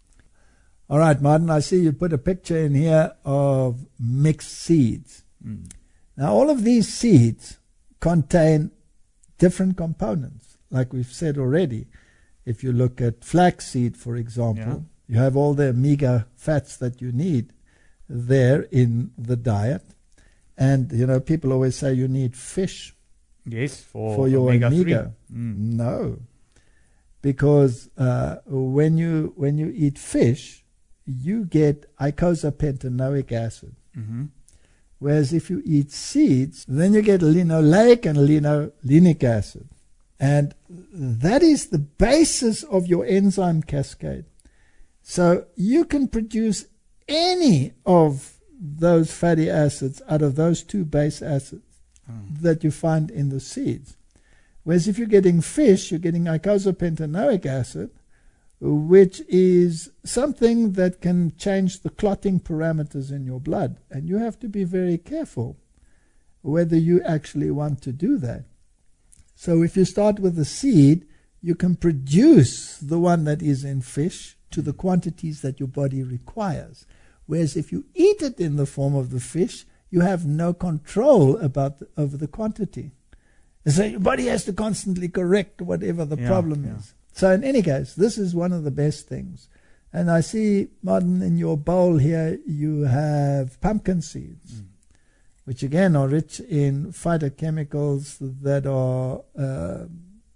All right, Martin, I see you put a picture in here of mixed seeds. Mm. Now, all of these seeds contain different components, like we've said already. If you look at flaxseed, for example, you have all the omega fats that you need there in the diet. And, you know, people always say you need fish Yes, for, for your omega three. omega. Mm. No. Because uh, when you when you eat fish, you get eicosapentaenoic acid. Mhm. Whereas if you eat seeds, then you get linoleic and linolenic acid. And that is the basis of your enzyme cascade. So you can produce any of those fatty acids out of those two base acids Mm. that you find in the seeds. Whereas if you're getting fish, you're getting eicosapentaenoic acid, which is something that can change the clotting parameters in your blood. And you have to be very careful whether you actually want to do that. So if you start with a seed, you can produce the one that is in fish to the quantities that your body requires. Whereas if you eat it in the form of the fish, you have no control about the, over the quantity. And so your body has to constantly correct whatever the Yeah, problem yeah. is. So in any case, this is one of the best things. And I see, Martin, in your bowl here, you have pumpkin seeds, Mm. which again are rich in phytochemicals that are uh,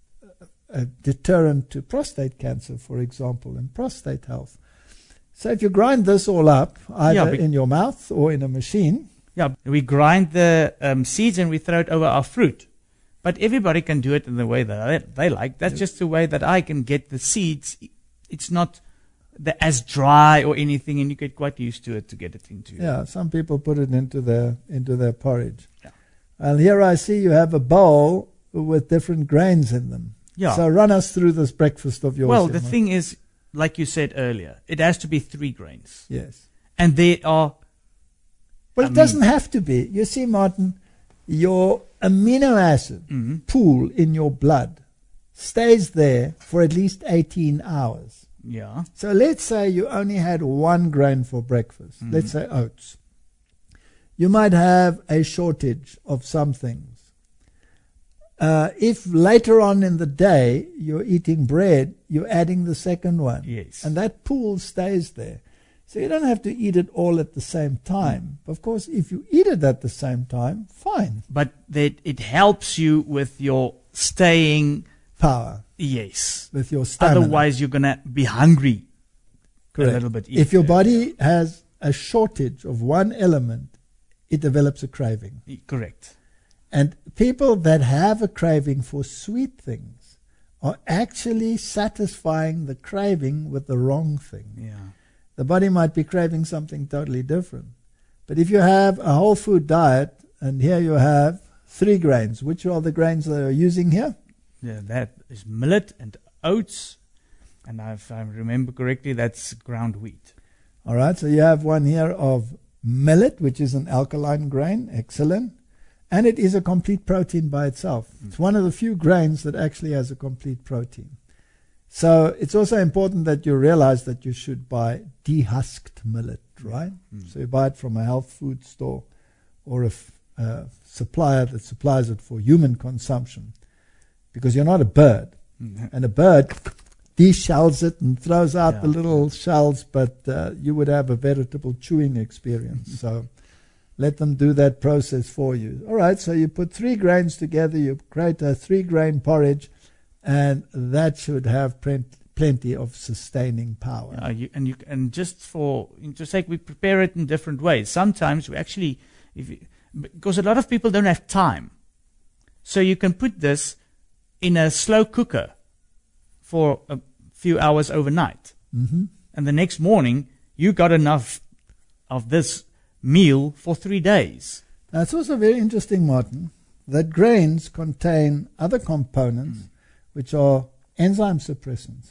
a deterrent to prostate cancer, for example, and prostate health. So if you grind this all up, either Yeah, but- in your mouth or in a machine, Yeah, we grind the um, seeds and we throw it over our fruit. But everybody can do it in the way that they, they like. That's just the way that I can get the seeds. It's not the, as dry or anything, and you get quite used to it to get it into. yeah, some people put it into their into their porridge. Yeah. Well, here I see you have a bowl with different grains in them. Yeah. So run us through this breakfast of yours. Well, here, the Martin. thing is, like you said earlier, it has to be three grains. Yes. And there are, Well, I it doesn't have to be. You see, Martin, your amino acid Mhm. pool in your blood stays there for at least eighteen hours. yeah, So let's say you only had one grain for breakfast. Mhm. Let's say oats. You might have a shortage of some things. Uh, if later on in the day you're eating bread, you're adding the second one. yes. And that pool stays there. So you don't have to eat it all at the same time. Of course, if you eat it at the same time, fine. But that it helps you with your staying, Power yes. with your stamina. Otherwise, you're going to be hungry Correct. a little bit. If your easier. body has a shortage of one element, it develops a craving. Correct. And people that have a craving for sweet things are actually satisfying the craving with the wrong thing. Yeah. the body might be craving something totally different. But if you have a whole food diet, and here you have three grains, which are the grains that are using here? Yeah, that is millet and oats. And if I remember correctly, that's ground wheat. All right, so you have one here of millet, which is an alkaline grain. Excellent. And it is a complete protein by itself. Mm. It's one of the few grains that actually has a complete protein. So it's also important that you realize that you should buy dehusked millet, right? Mm. So you buy it from a health food store or a f- uh, supplier that supplies it for human consumption. Because you're not a bird. Mm. And a bird deshells it and throws out yeah. the little shells, but uh, you would have a veritable chewing experience. So let them do that process for you. All right, so you put three grains together, you create a three-grain porridge, and that should have plen- plenty of sustaining power. Yeah, you, and you and just for just like we prepare it in different ways. Sometimes we actually, if you, because a lot of people don't have time, so you can put this in a slow cooker for a few hours overnight. Mm-hmm. And the next morning, you got enough of this meal for three days. Now, it's also very interesting, Martin, that grains contain other components mm. which are enzyme suppressants.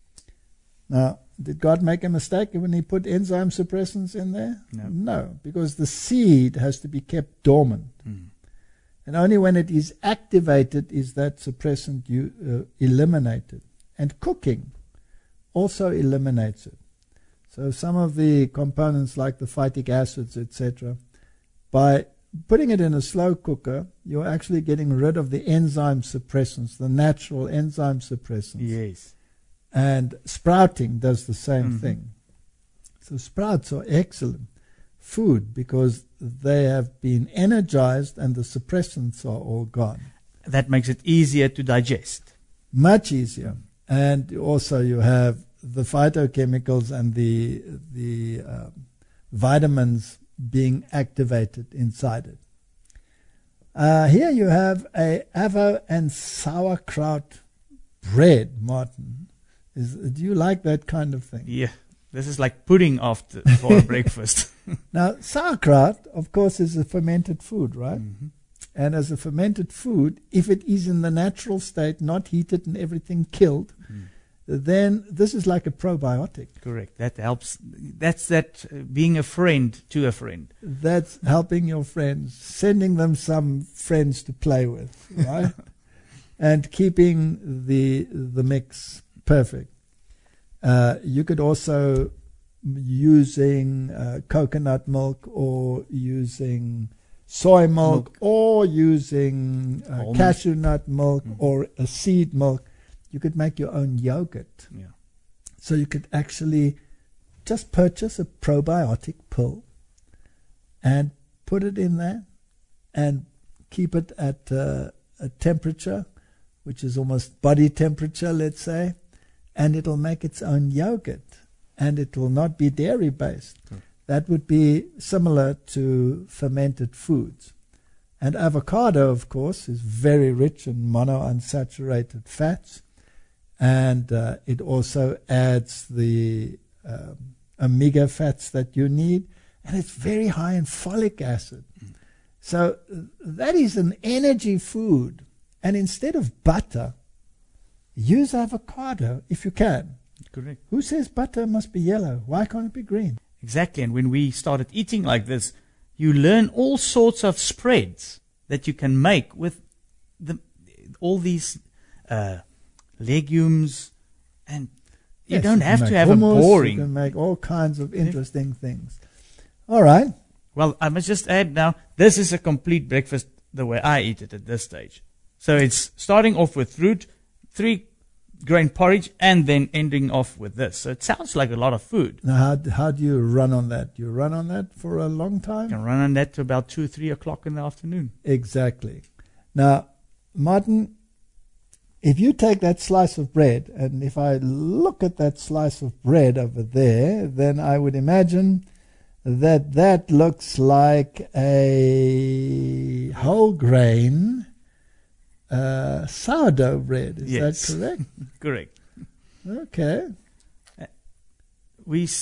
Now, did God make a mistake when he put enzyme suppressants in there? No. No, because the seed has to be kept dormant. Mm. And only when it is activated is that suppressant you, uh, eliminated. And cooking also eliminates it. So some of the components like the phytic acids, et cetera, by putting it in a slow cooker, you're actually getting rid of the enzyme suppressants, the natural enzyme suppressants. Yes. And sprouting does the same mm-hmm. thing. So sprouts are excellent food because they have been energized and the suppressants are all gone. That makes it easier to digest. Much easier. And also you have the phytochemicals and the the uh, vitamins being activated inside it. Uh, here you have a avo and sauerkraut bread, Martin. Is, do you like that kind of thing? Yeah, this is like pudding after for breakfast. Now, sauerkraut, of course, is a fermented food, right? Mm-hmm. And as a fermented food, if it is in the natural state, not heated and everything killed, mm. then this is like a probiotic. Correct. That helps. That's that uh, being a friend to a friend. That's helping your friends, sending them some friends to play with, right? And keeping the the mix perfect. Uh, you could also using uh, coconut milk or using soy milk, milk. or using uh, cashew nut milk mm-hmm. or a seed milk. You could make your own yogurt. Yeah. So you could actually just purchase a probiotic pill and put it in there and keep it at uh, a temperature which is almost body temperature, let's say, and it'll make its own yogurt and it will not be dairy based. Mm. That would be similar to fermented foods. And avocado, of course, is very rich in monounsaturated fats. And uh, it also adds the um, omega fats that you need. And it's very high in folic acid. Mm. So uh, that is an energy food. And instead of butter, use avocado if you can. Correct. Who says butter must be yellow? Why can't it be green? Exactly. And when we started eating like this, you learn all sorts of spreads that you can make with the, all these uh, legumes. And you yes, don't you have to have hummus, a boring. You can make all kinds of interesting yeah. things. All right. Well, I must just add now, this is a complete breakfast the way I eat it at this stage. So it's starting off with fruit, three grain porridge, and then ending off with this. So it sounds like a lot of food. Now, how, how do you run on that? You run on that for a long time? You can run on that to about two, three o'clock in the afternoon. Exactly. Now, Martin, if you take that slice of bread, and if I look at that slice of bread over there, then I would imagine that that looks like a whole grain Uh, sourdough bread. Is yes. that correct? Correct. Okay. Uh, we s-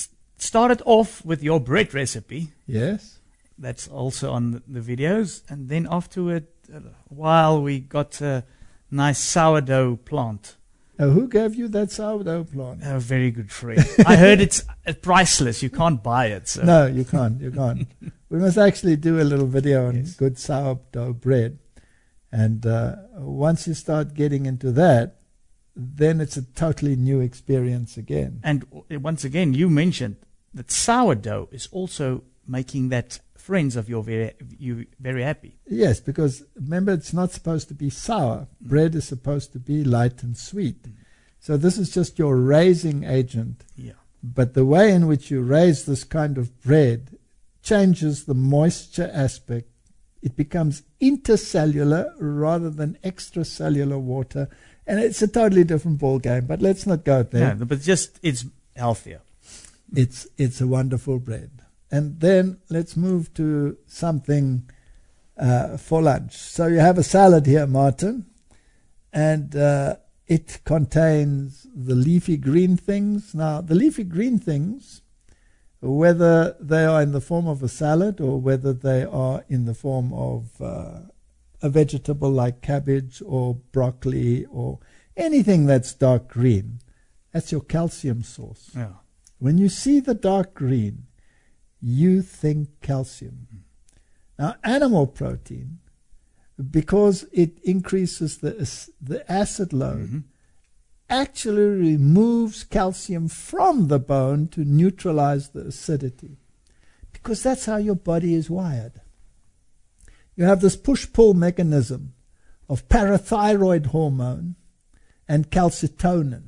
started off with your bread recipe. Yes. That's also on the, the videos. And then after a, a while, we got a nice sourdough plant. Now, who gave you that sourdough plant? A very good friend. I heard it's uh, priceless. You can't buy it. So. No, you can't. You can't. We must actually do a little video on Yes. good sourdough bread. And uh, once you start getting into that, then it's a totally new experience again. And w- once again, you mentioned that sourdough is also making that friends of your very, you very happy. Yes, because remember, it's not supposed to be sour. Bread is supposed to be light and sweet. So this is just your raising agent. Yeah. But the way in which you raise this kind of bread changes the moisture aspect. It becomes intercellular rather than extracellular water. And it's a totally different ball game. But let's not go there. No, but just it's healthier. It's it's a wonderful bread. And then let's move to something uh, for lunch. So you have a salad here, Martin, and uh, it contains the leafy green things. Now, the leafy green things, whether they are in the form of a salad or whether they are in the form of uh, a vegetable like cabbage or broccoli or anything that's dark green, that's your calcium source. Yeah. When you see the dark green, you think calcium. Now, animal protein, because it increases the the acid load, Mm-hmm. actually removes calcium from the bone to neutralize the acidity. Because that's how your body is wired. You have this push-pull mechanism of parathyroid hormone and calcitonin.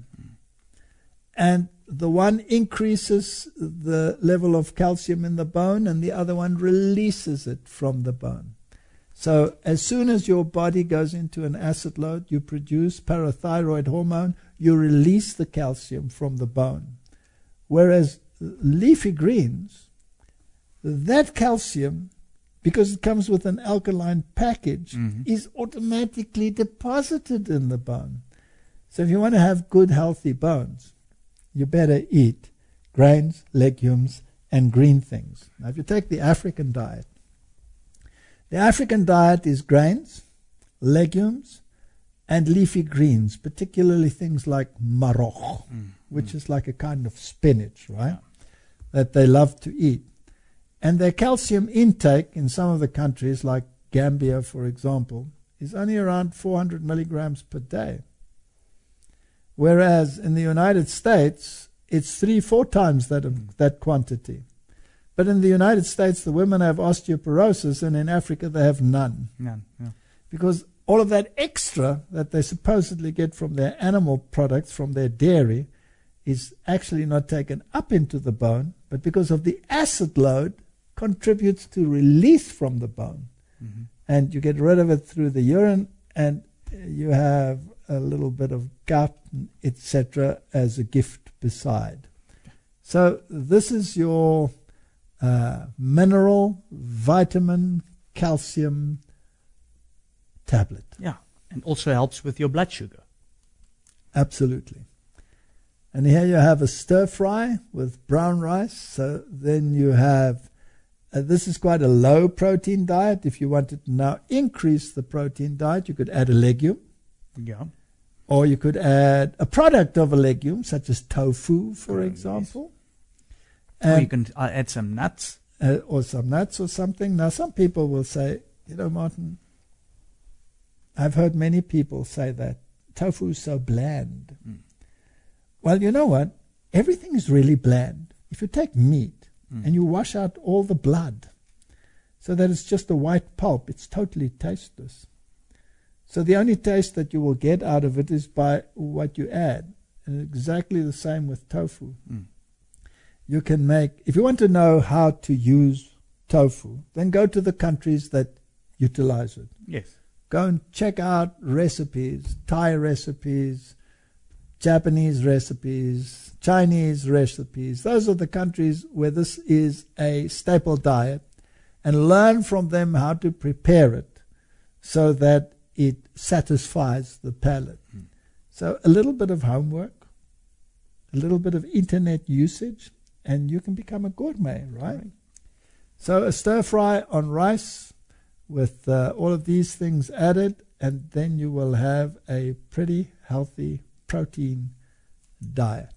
And the one increases the level of calcium in the bone and the other one releases it from the bone. So as soon as your body goes into an acid load, you produce parathyroid hormone, you release the calcium from the bone. Whereas leafy greens, that calcium, because it comes with an alkaline package, Mm-hmm. is automatically deposited in the bone. So if you want to have good, healthy bones, you better eat grains, legumes, and green things. Now, if you take the African diet, the African diet is grains, legumes, and leafy greens, particularly things like marokh, Mm. which is like a kind of spinach, right? That they love to eat. And their calcium intake in some of the countries, like Gambia, for example, is only around four hundred milligrams per day. Whereas in the United States, it's three, four times that of that quantity. But in the United States, the women have osteoporosis, and in Africa, they have none. Yeah, yeah. Because all of that extra that they supposedly get from their animal products, from their dairy, is actually not taken up into the bone, but because of the acid load, contributes to release from the bone. Mm-hmm. And you get rid of it through the urine, and you have a little bit of gut, et cetera, as a gift beside. So this is your uh, mineral, vitamin, calcium tablet. Yeah. And also helps with your blood sugar. Absolutely. And here you have a stir fry with brown rice. So then you have, uh, this is quite a low protein diet. If you wanted to now increase the protein diet, you could add a legume. Yeah. Or you could add a product of a legume, such as tofu, for Oh, example. Or you And, can uh, add some nuts. uh, or some nuts or something. Now, some people will say, you know, Martin, I've heard many people say that tofu is so bland. Mm. Well, you know what? Everything is really bland. If you take meat Mm. and you wash out all the blood so that it's just a white pulp, it's totally tasteless. So the only taste that you will get out of it is by what you add. And exactly the same with tofu. Mm. You can make, if you want to know how to use tofu, then go to the countries that utilize it. Yes. Go and check out recipes, Thai recipes, Japanese recipes, Chinese recipes. Those are the countries where this is a staple diet, and learn from them how to prepare it so that it satisfies the palate. Mm. So a little bit of homework, a little bit of internet usage, and you can become a gourmet, right? right. So a stir fry on rice with uh, all of these things added, and then you will have a pretty healthy protein diet.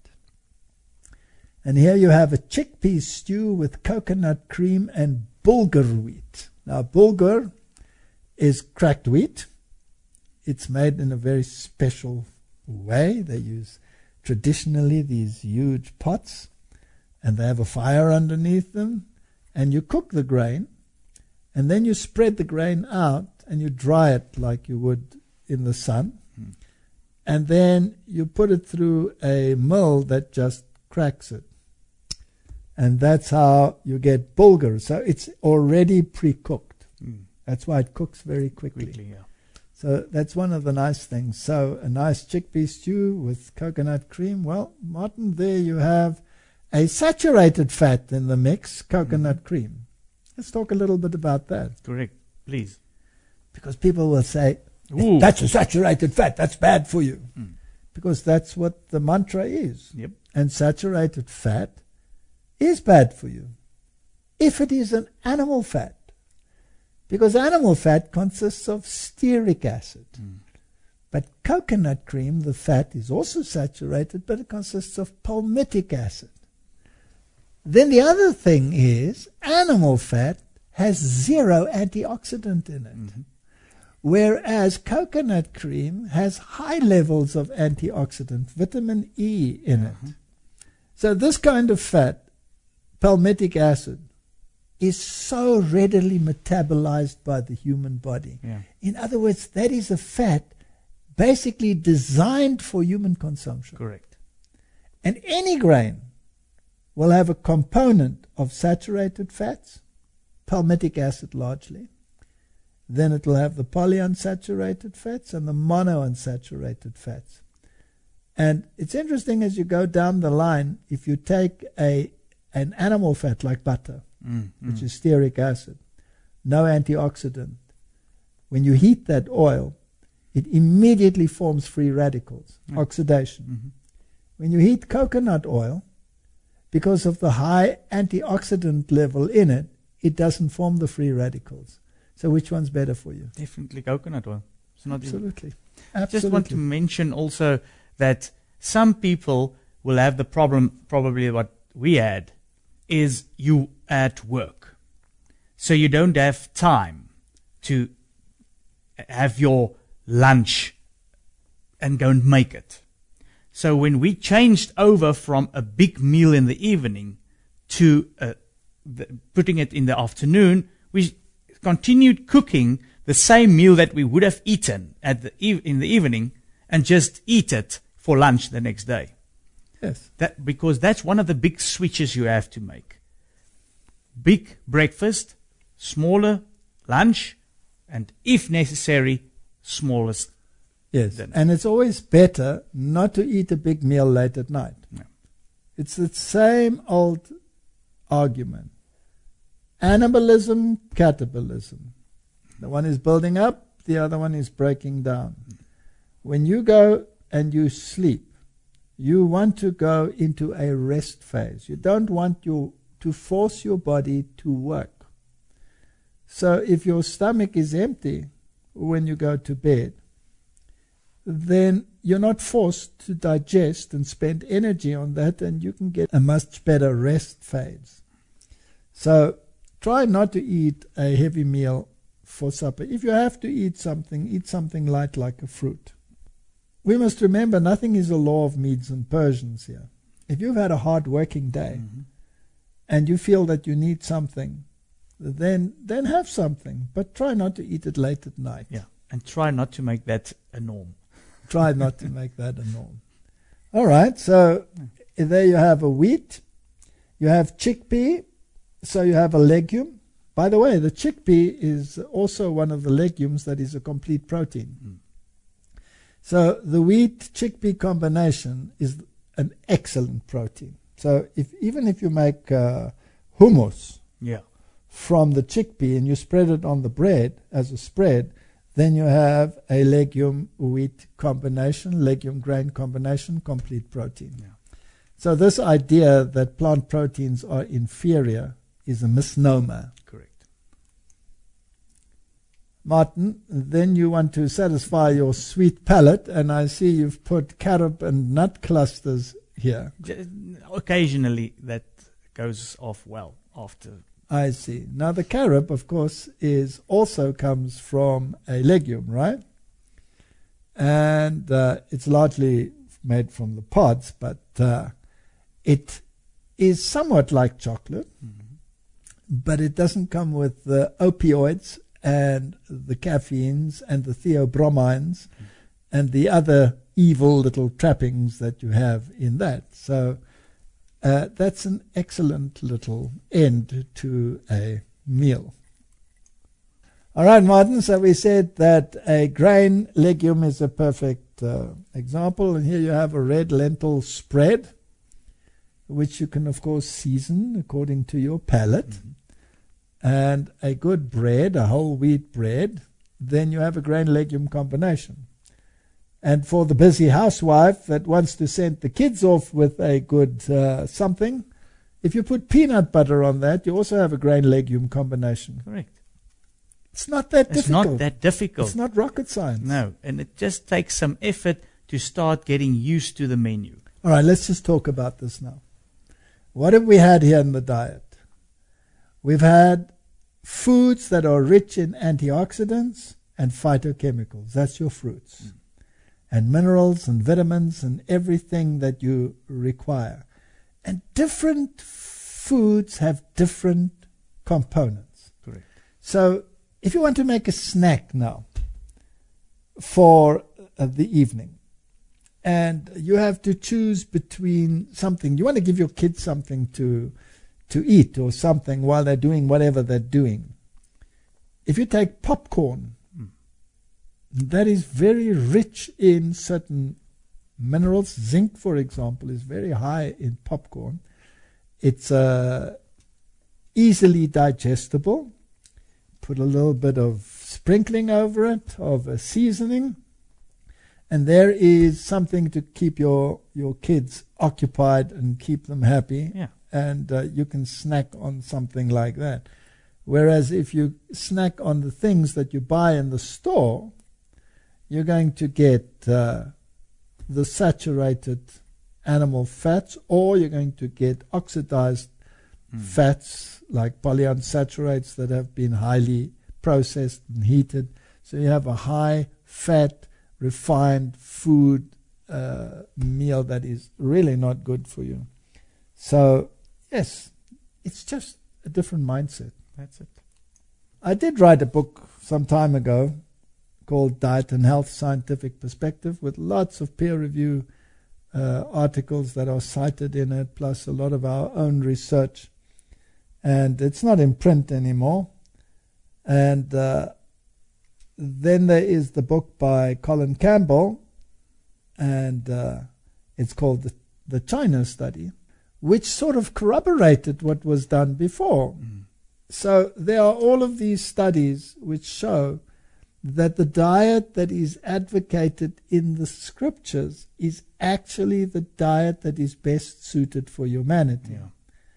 And here you have a chickpea stew with coconut cream and bulgur wheat. Now, bulgur is cracked wheat. It's made in a very special way. They use traditionally these huge pots, and they have a fire underneath them, and you cook the grain, and then you spread the grain out, and you dry it like you would in the sun, mm. and then you put it through a mill that just cracks it. And that's how you get bulgur. So it's already pre-cooked. Mm. That's why it cooks very quickly. quickly yeah. So that's one of the nice things. So a nice chickpea stew with coconut cream. Well, Martin, there you have a saturated fat in the mix, coconut mm. cream. Let's talk a little bit about that. Correct. Please. Because people will say, that's a saturated fat. That's bad for you. Mm. Because that's what the mantra is. Yep. And saturated fat is bad for you if it is an animal fat, because animal fat consists of stearic acid. Mm. But coconut cream, the fat, is also saturated, but it consists of palmitic acid. Then the other thing is animal fat has zero antioxidant in it, mm-hmm. whereas coconut cream has high levels of antioxidant, vitamin E in mm-hmm. it. So this kind of fat, palmitic acid, is so readily metabolized by the human body. Yeah. In other words, that is a fat basically designed for human consumption. Correct. And any grain will have a component of saturated fats, palmitic acid largely. Then it will have the polyunsaturated fats and the monounsaturated fats. And it's interesting as you go down the line, if you take a an animal fat like butter, mm, which mm. is stearic acid, no antioxidant. When you heat that oil, it immediately forms free radicals, mm. oxidation. Mm-hmm. When you heat coconut oil, because of the high antioxidant level in it, it doesn't form the free radicals. So which one's better for you? Definitely coconut oil. It's not Absolutely. I Absolutely. just want to mention also that some people will have the problem, probably what we had, is you at work. So you don't have time to have your lunch and go and make it. So when we changed over from a big meal in the evening to uh, the, putting it in the afternoon, we continued cooking the same meal that we would have eaten at the e- in the evening and just eat it for lunch the next day. Yes. That, because that's one of the big switches you have to make. Big breakfast, smaller lunch, and if necessary, smallest Yes, dinner. And it's always better not to eat a big meal late at night. No. It's the same old argument. Animalism, catabolism. The one is building up, the other one is breaking down. When you go and you sleep, you want to go into a rest phase. You don't want you to force your body to work. So if your stomach is empty when you go to bed, then you're not forced to digest and spend energy on that, and you can get a much better rest phase. So try not to eat a heavy meal for supper. If you have to eat something, eat something light like a fruit. We must remember nothing is a law of Medes and Persians here. If you've had a hard working day mm-hmm. and you feel that you need something, then then have something, but try not to eat it late at night. Yeah, and try not to make that a norm. Try not to make that a norm. All right, so there you have a wheat. You have chickpea, so you have a legume. By the way, the chickpea is also one of the legumes that is a complete protein. Mm. So the wheat-chickpea combination is an excellent protein. So if even if you make uh, hummus yeah. from the chickpea and you spread it on the bread as a spread, then you have a legume-wheat combination, legume-grain combination, complete protein. Yeah. So this idea that plant proteins are inferior is a misnomer. Correct. Martin, then you want to satisfy your sweet palate, and I see you've put carob and nut clusters here. J- Occasionally that goes off well after. I see. Now the carob, of course, is also comes from a legume, right? And uh, it's largely made from the pods, but uh, it is somewhat like chocolate, mm-hmm. but it doesn't come with the opioids and the caffeines and the theobromines mm-hmm. and the other evil little trappings that you have in that. So uh, that's an excellent little end to a meal. All right, Martin, so we said that a grain legume is a perfect uh, example, and here you have a red lentil spread, which you can, of course, season according to your palate, mm-hmm. and a good bread, a whole wheat bread, then you have a grain legume combination. And for the busy housewife that wants to send the kids off with a good uh, something, if you put peanut butter on that, you also have a grain legume combination. Correct. It's not that It's difficult. not that difficult. It's not rocket science. No, and it just takes some effort to start getting used to the menu. All right, let's just talk about this now. What have we had here in the diet? We've had foods that are rich in antioxidants and phytochemicals. That's your fruits. Mm. And minerals and vitamins and everything that you require. And different foods have different components. Correct. So if you want to make a snack now for uh, the evening, and you have to choose between something, you want to give your kids something to to eat or something while they're doing whatever they're doing. If you take popcorn, mm. that is very rich in certain minerals. Zinc, for example, is very high in popcorn. It's uh, easily digestible. Put a little bit of sprinkling over it, of a seasoning, and there is something to keep your, your kids occupied and keep them happy. Yeah. And uh, you can snack on something like that. Whereas if you snack on the things that you buy in the store, you're going to get uh, the saturated animal fats, or you're going to get oxidized mm. fats like polyunsaturates that have been highly processed and heated. So you have a high fat, refined food uh, meal that is really not good for you. So, yes, it's just a different mindset. That's it. I did write a book some time ago called Diet and Health Scientific Perspective, with lots of peer review uh, articles that are cited in it, plus a lot of our own research. And it's not in print anymore. And uh, then there is the book by Colin Campbell, and uh, it's called the, the China Study, which sort of corroborated what was done before. Mm. So there are all of these studies which show that the diet that is advocated in the scriptures is actually the diet that is best suited for humanity. Yeah.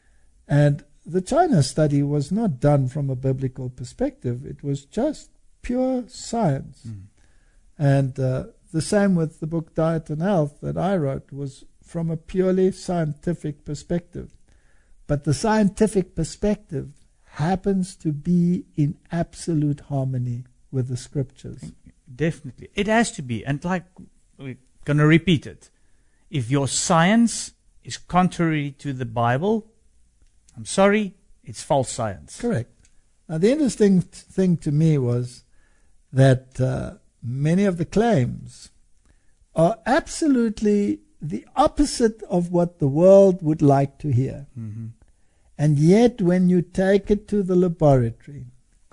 And the China Study was not done from a biblical perspective. It was just pure science. Mm. And uh, the same with the book Diet and Health that I wrote was from a purely scientific perspective. But the scientific perspective happens to be in absolute harmony with the scriptures. Definitely. It has to be. And like, we're going to repeat it. If your science is contrary to the Bible, I'm sorry, it's false science. Correct. Now, the interesting th- thing to me was that uh, many of the claims are absolutely the opposite of what the world would like to hear. Mm-hmm. And yet, when you take it to the laboratory,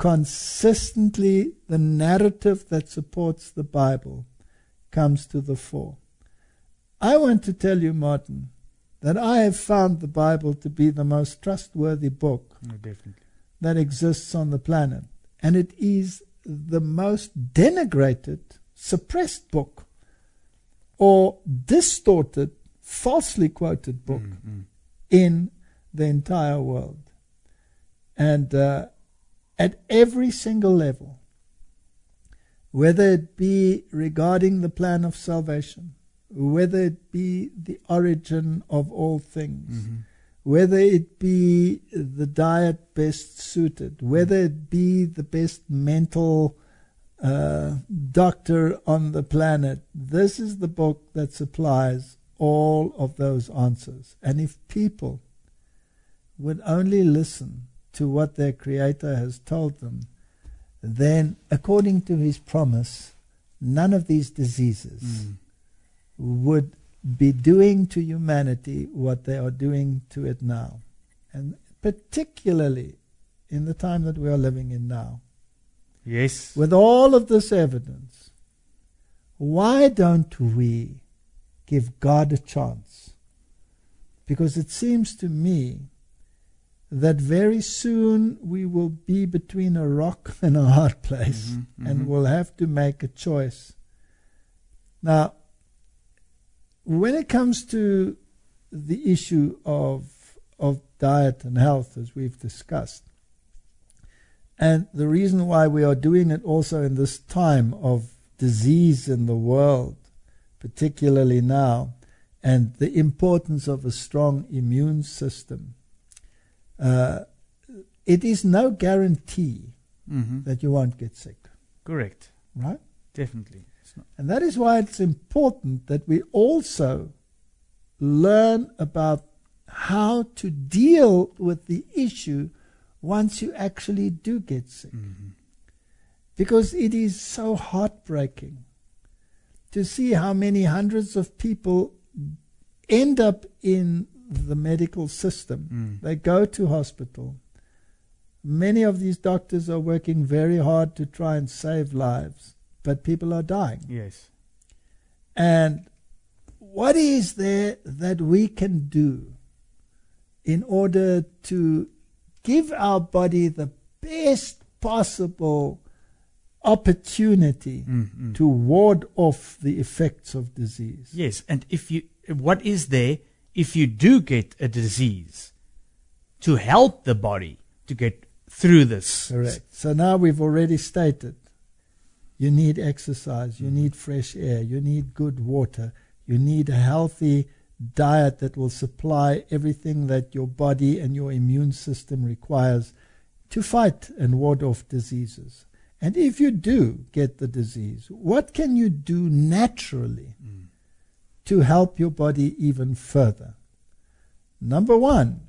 consistently the narrative that supports the Bible comes to the fore. I want to tell you, Martin, that I have found the Bible to be the most trustworthy book oh, definitely. that exists on the planet. And it is the most denigrated, suppressed book or distorted falsely quoted book Mm, mm. in the entire world. And uh, at every single level, whether it be regarding the plan of salvation, whether it be the origin of all things, Mm-hmm. whether it be the diet best suited, whether it be the best mental uh, doctor on the planet, this is the book that supplies all of those answers. And if people would only listen to what their Creator has told them, then according to His promise, none of these diseases Mm. would be doing to humanity what they are doing to it now. And particularly in the time that we are living in now. Yes. With all of this evidence, why don't we give God a chance? Because it seems to me that very soon we will be between a rock and a hard place, Mm-hmm, and mhm. we'll have to make a choice. Now, when it comes to the issue of of diet and health, as we've discussed, and the reason why we are doing it also in this time of disease in the world, particularly now, and the importance of a strong immune system, uh, it is no guarantee Mm-hmm. that you won't get sick, Correct. right? Definitely. It's not. And that is why it's important that we also learn about how to deal with the issue once you actually do get sick. Mm-hmm. Because it is so heartbreaking to see how many hundreds of people end up in the medical system. Mm. They go to hospital. Many of these doctors are working very hard to try and save lives, but people are dying. Yes. And what is there that we can do in order to give our body the best possible opportunity Mm-hmm. to ward off the effects of disease? Yes, and if you, what is there if you do get a disease to help the body to get through this? Correct. So now we've already stated you need exercise, you need fresh air, you need good water, you need a healthy diet that will supply everything that your body and your immune system requires to fight and ward off diseases. And if you do get the disease, what can you do naturally Mm. to help your body even further? Number one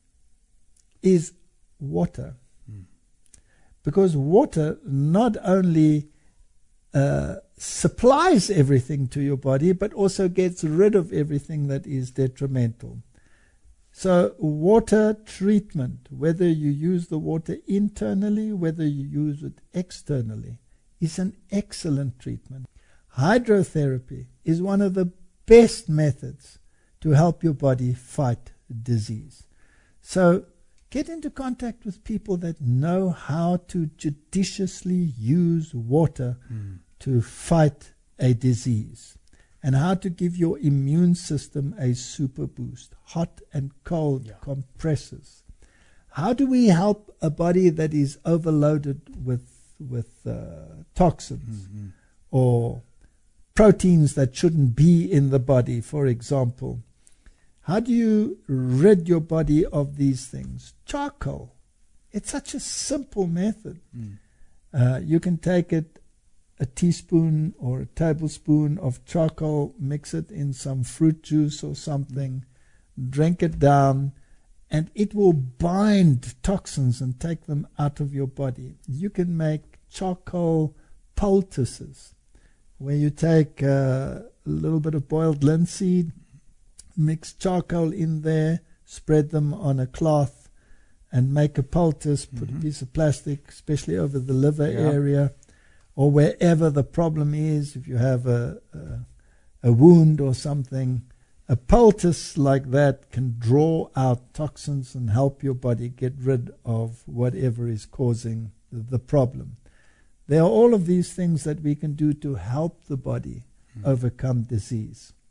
is water. Mm. Because water not only uh, supplies everything to your body, but also gets rid of everything that is detrimental. So water treatment, whether you use the water internally, whether you use it externally, is an excellent treatment. Hydrotherapy is one of the best methods to help your body fight disease. So get into contact with people that know how to judiciously use water Mm. to fight a disease, and how to give your immune system a super boost, hot and cold Yeah. compressors. How do we help a body that is overloaded with with uh, toxins Mm-hmm. or proteins that shouldn't be in the body, for example? How do you rid your body of these things? Charcoal. It's such a simple method. Mm. Uh, you can take it, a teaspoon or a tablespoon of charcoal, mix it in some fruit juice or something, drink it down, and it will bind toxins and take them out of your body. You can make charcoal poultices, where you take uh, a little bit of boiled linseed, mix charcoal in there, spread them on a cloth, and make a poultice, put Mhm. a piece of plastic, especially over the liver Yeah. area, or wherever the problem is. If you have a, a, a wound or something, a poultice like that can draw out toxins and help your body get rid of whatever is causing the problem. There are all of these things that we can do to help the body Mm. overcome disease.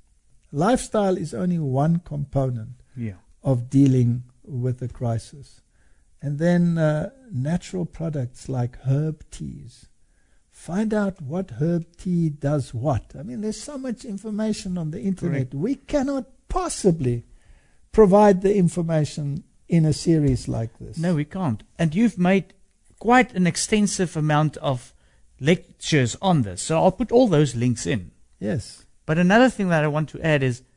Lifestyle is only one component Yeah. of dealing with the crisis. And then uh, natural products like herb teas. Find out what herb tea does what. I mean, there's so much information on the internet. Correct. We cannot possibly provide the information in a series like this. No, we can't. And you've made quite an extensive amount of lectures on this. So I'll put all those links in. Yes. But another thing that I want to add is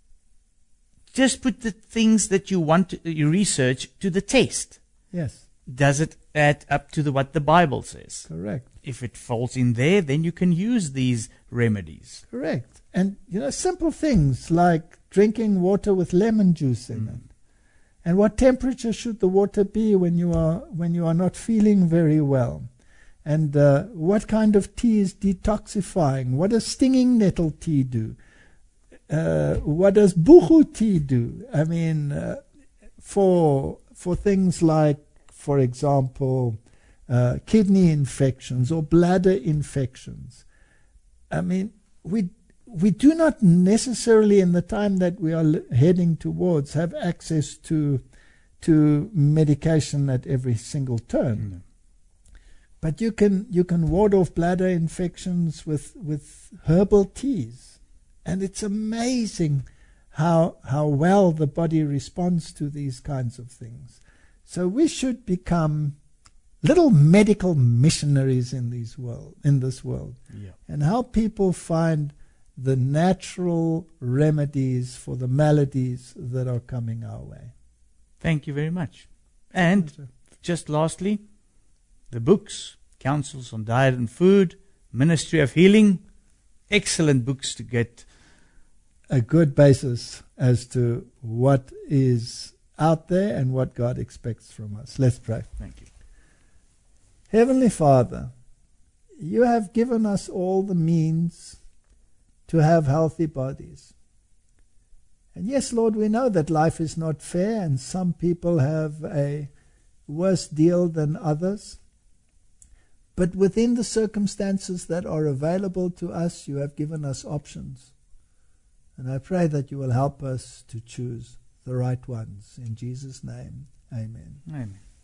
just put the things that you want to you research to the test. Yes. Does it add up to the, what the Bible says? Correct. If it falls in there, then you can use these remedies. Correct. And, you know, simple things like drinking water with lemon juice in Mm. it. And what temperature should the water be when you are when you are not feeling very well? And uh, what kind of tea is detoxifying? What does stinging nettle tea do? Uh, what does buchu tea do? I mean, uh, for for things like, for example, uh, kidney infections or bladder infections. I mean, we we do not necessarily, in the time that we are l- heading towards, have access to to medication at every single turn. No. But you can you can ward off bladder infections with with herbal teas, and it's amazing how how well the body responds to these kinds of things. So we should become little medical missionaries in these world in this world, Yeah. and help people find the natural remedies for the maladies that are coming our way. Thank you very much. And just lastly, the books, Counsels on Diet and Food, Ministry of Healing, excellent books to get. A good basis as to what is out there and what God expects from us. Let's pray. Thank you. Heavenly Father, you have given us all the means to have healthy bodies. And yes, Lord, we know that life is not fair and some people have a worse deal than others. But within the circumstances that are available to us, you have given us options. And I pray that you will help us to choose the right ones. In Jesus' name, amen. Amen.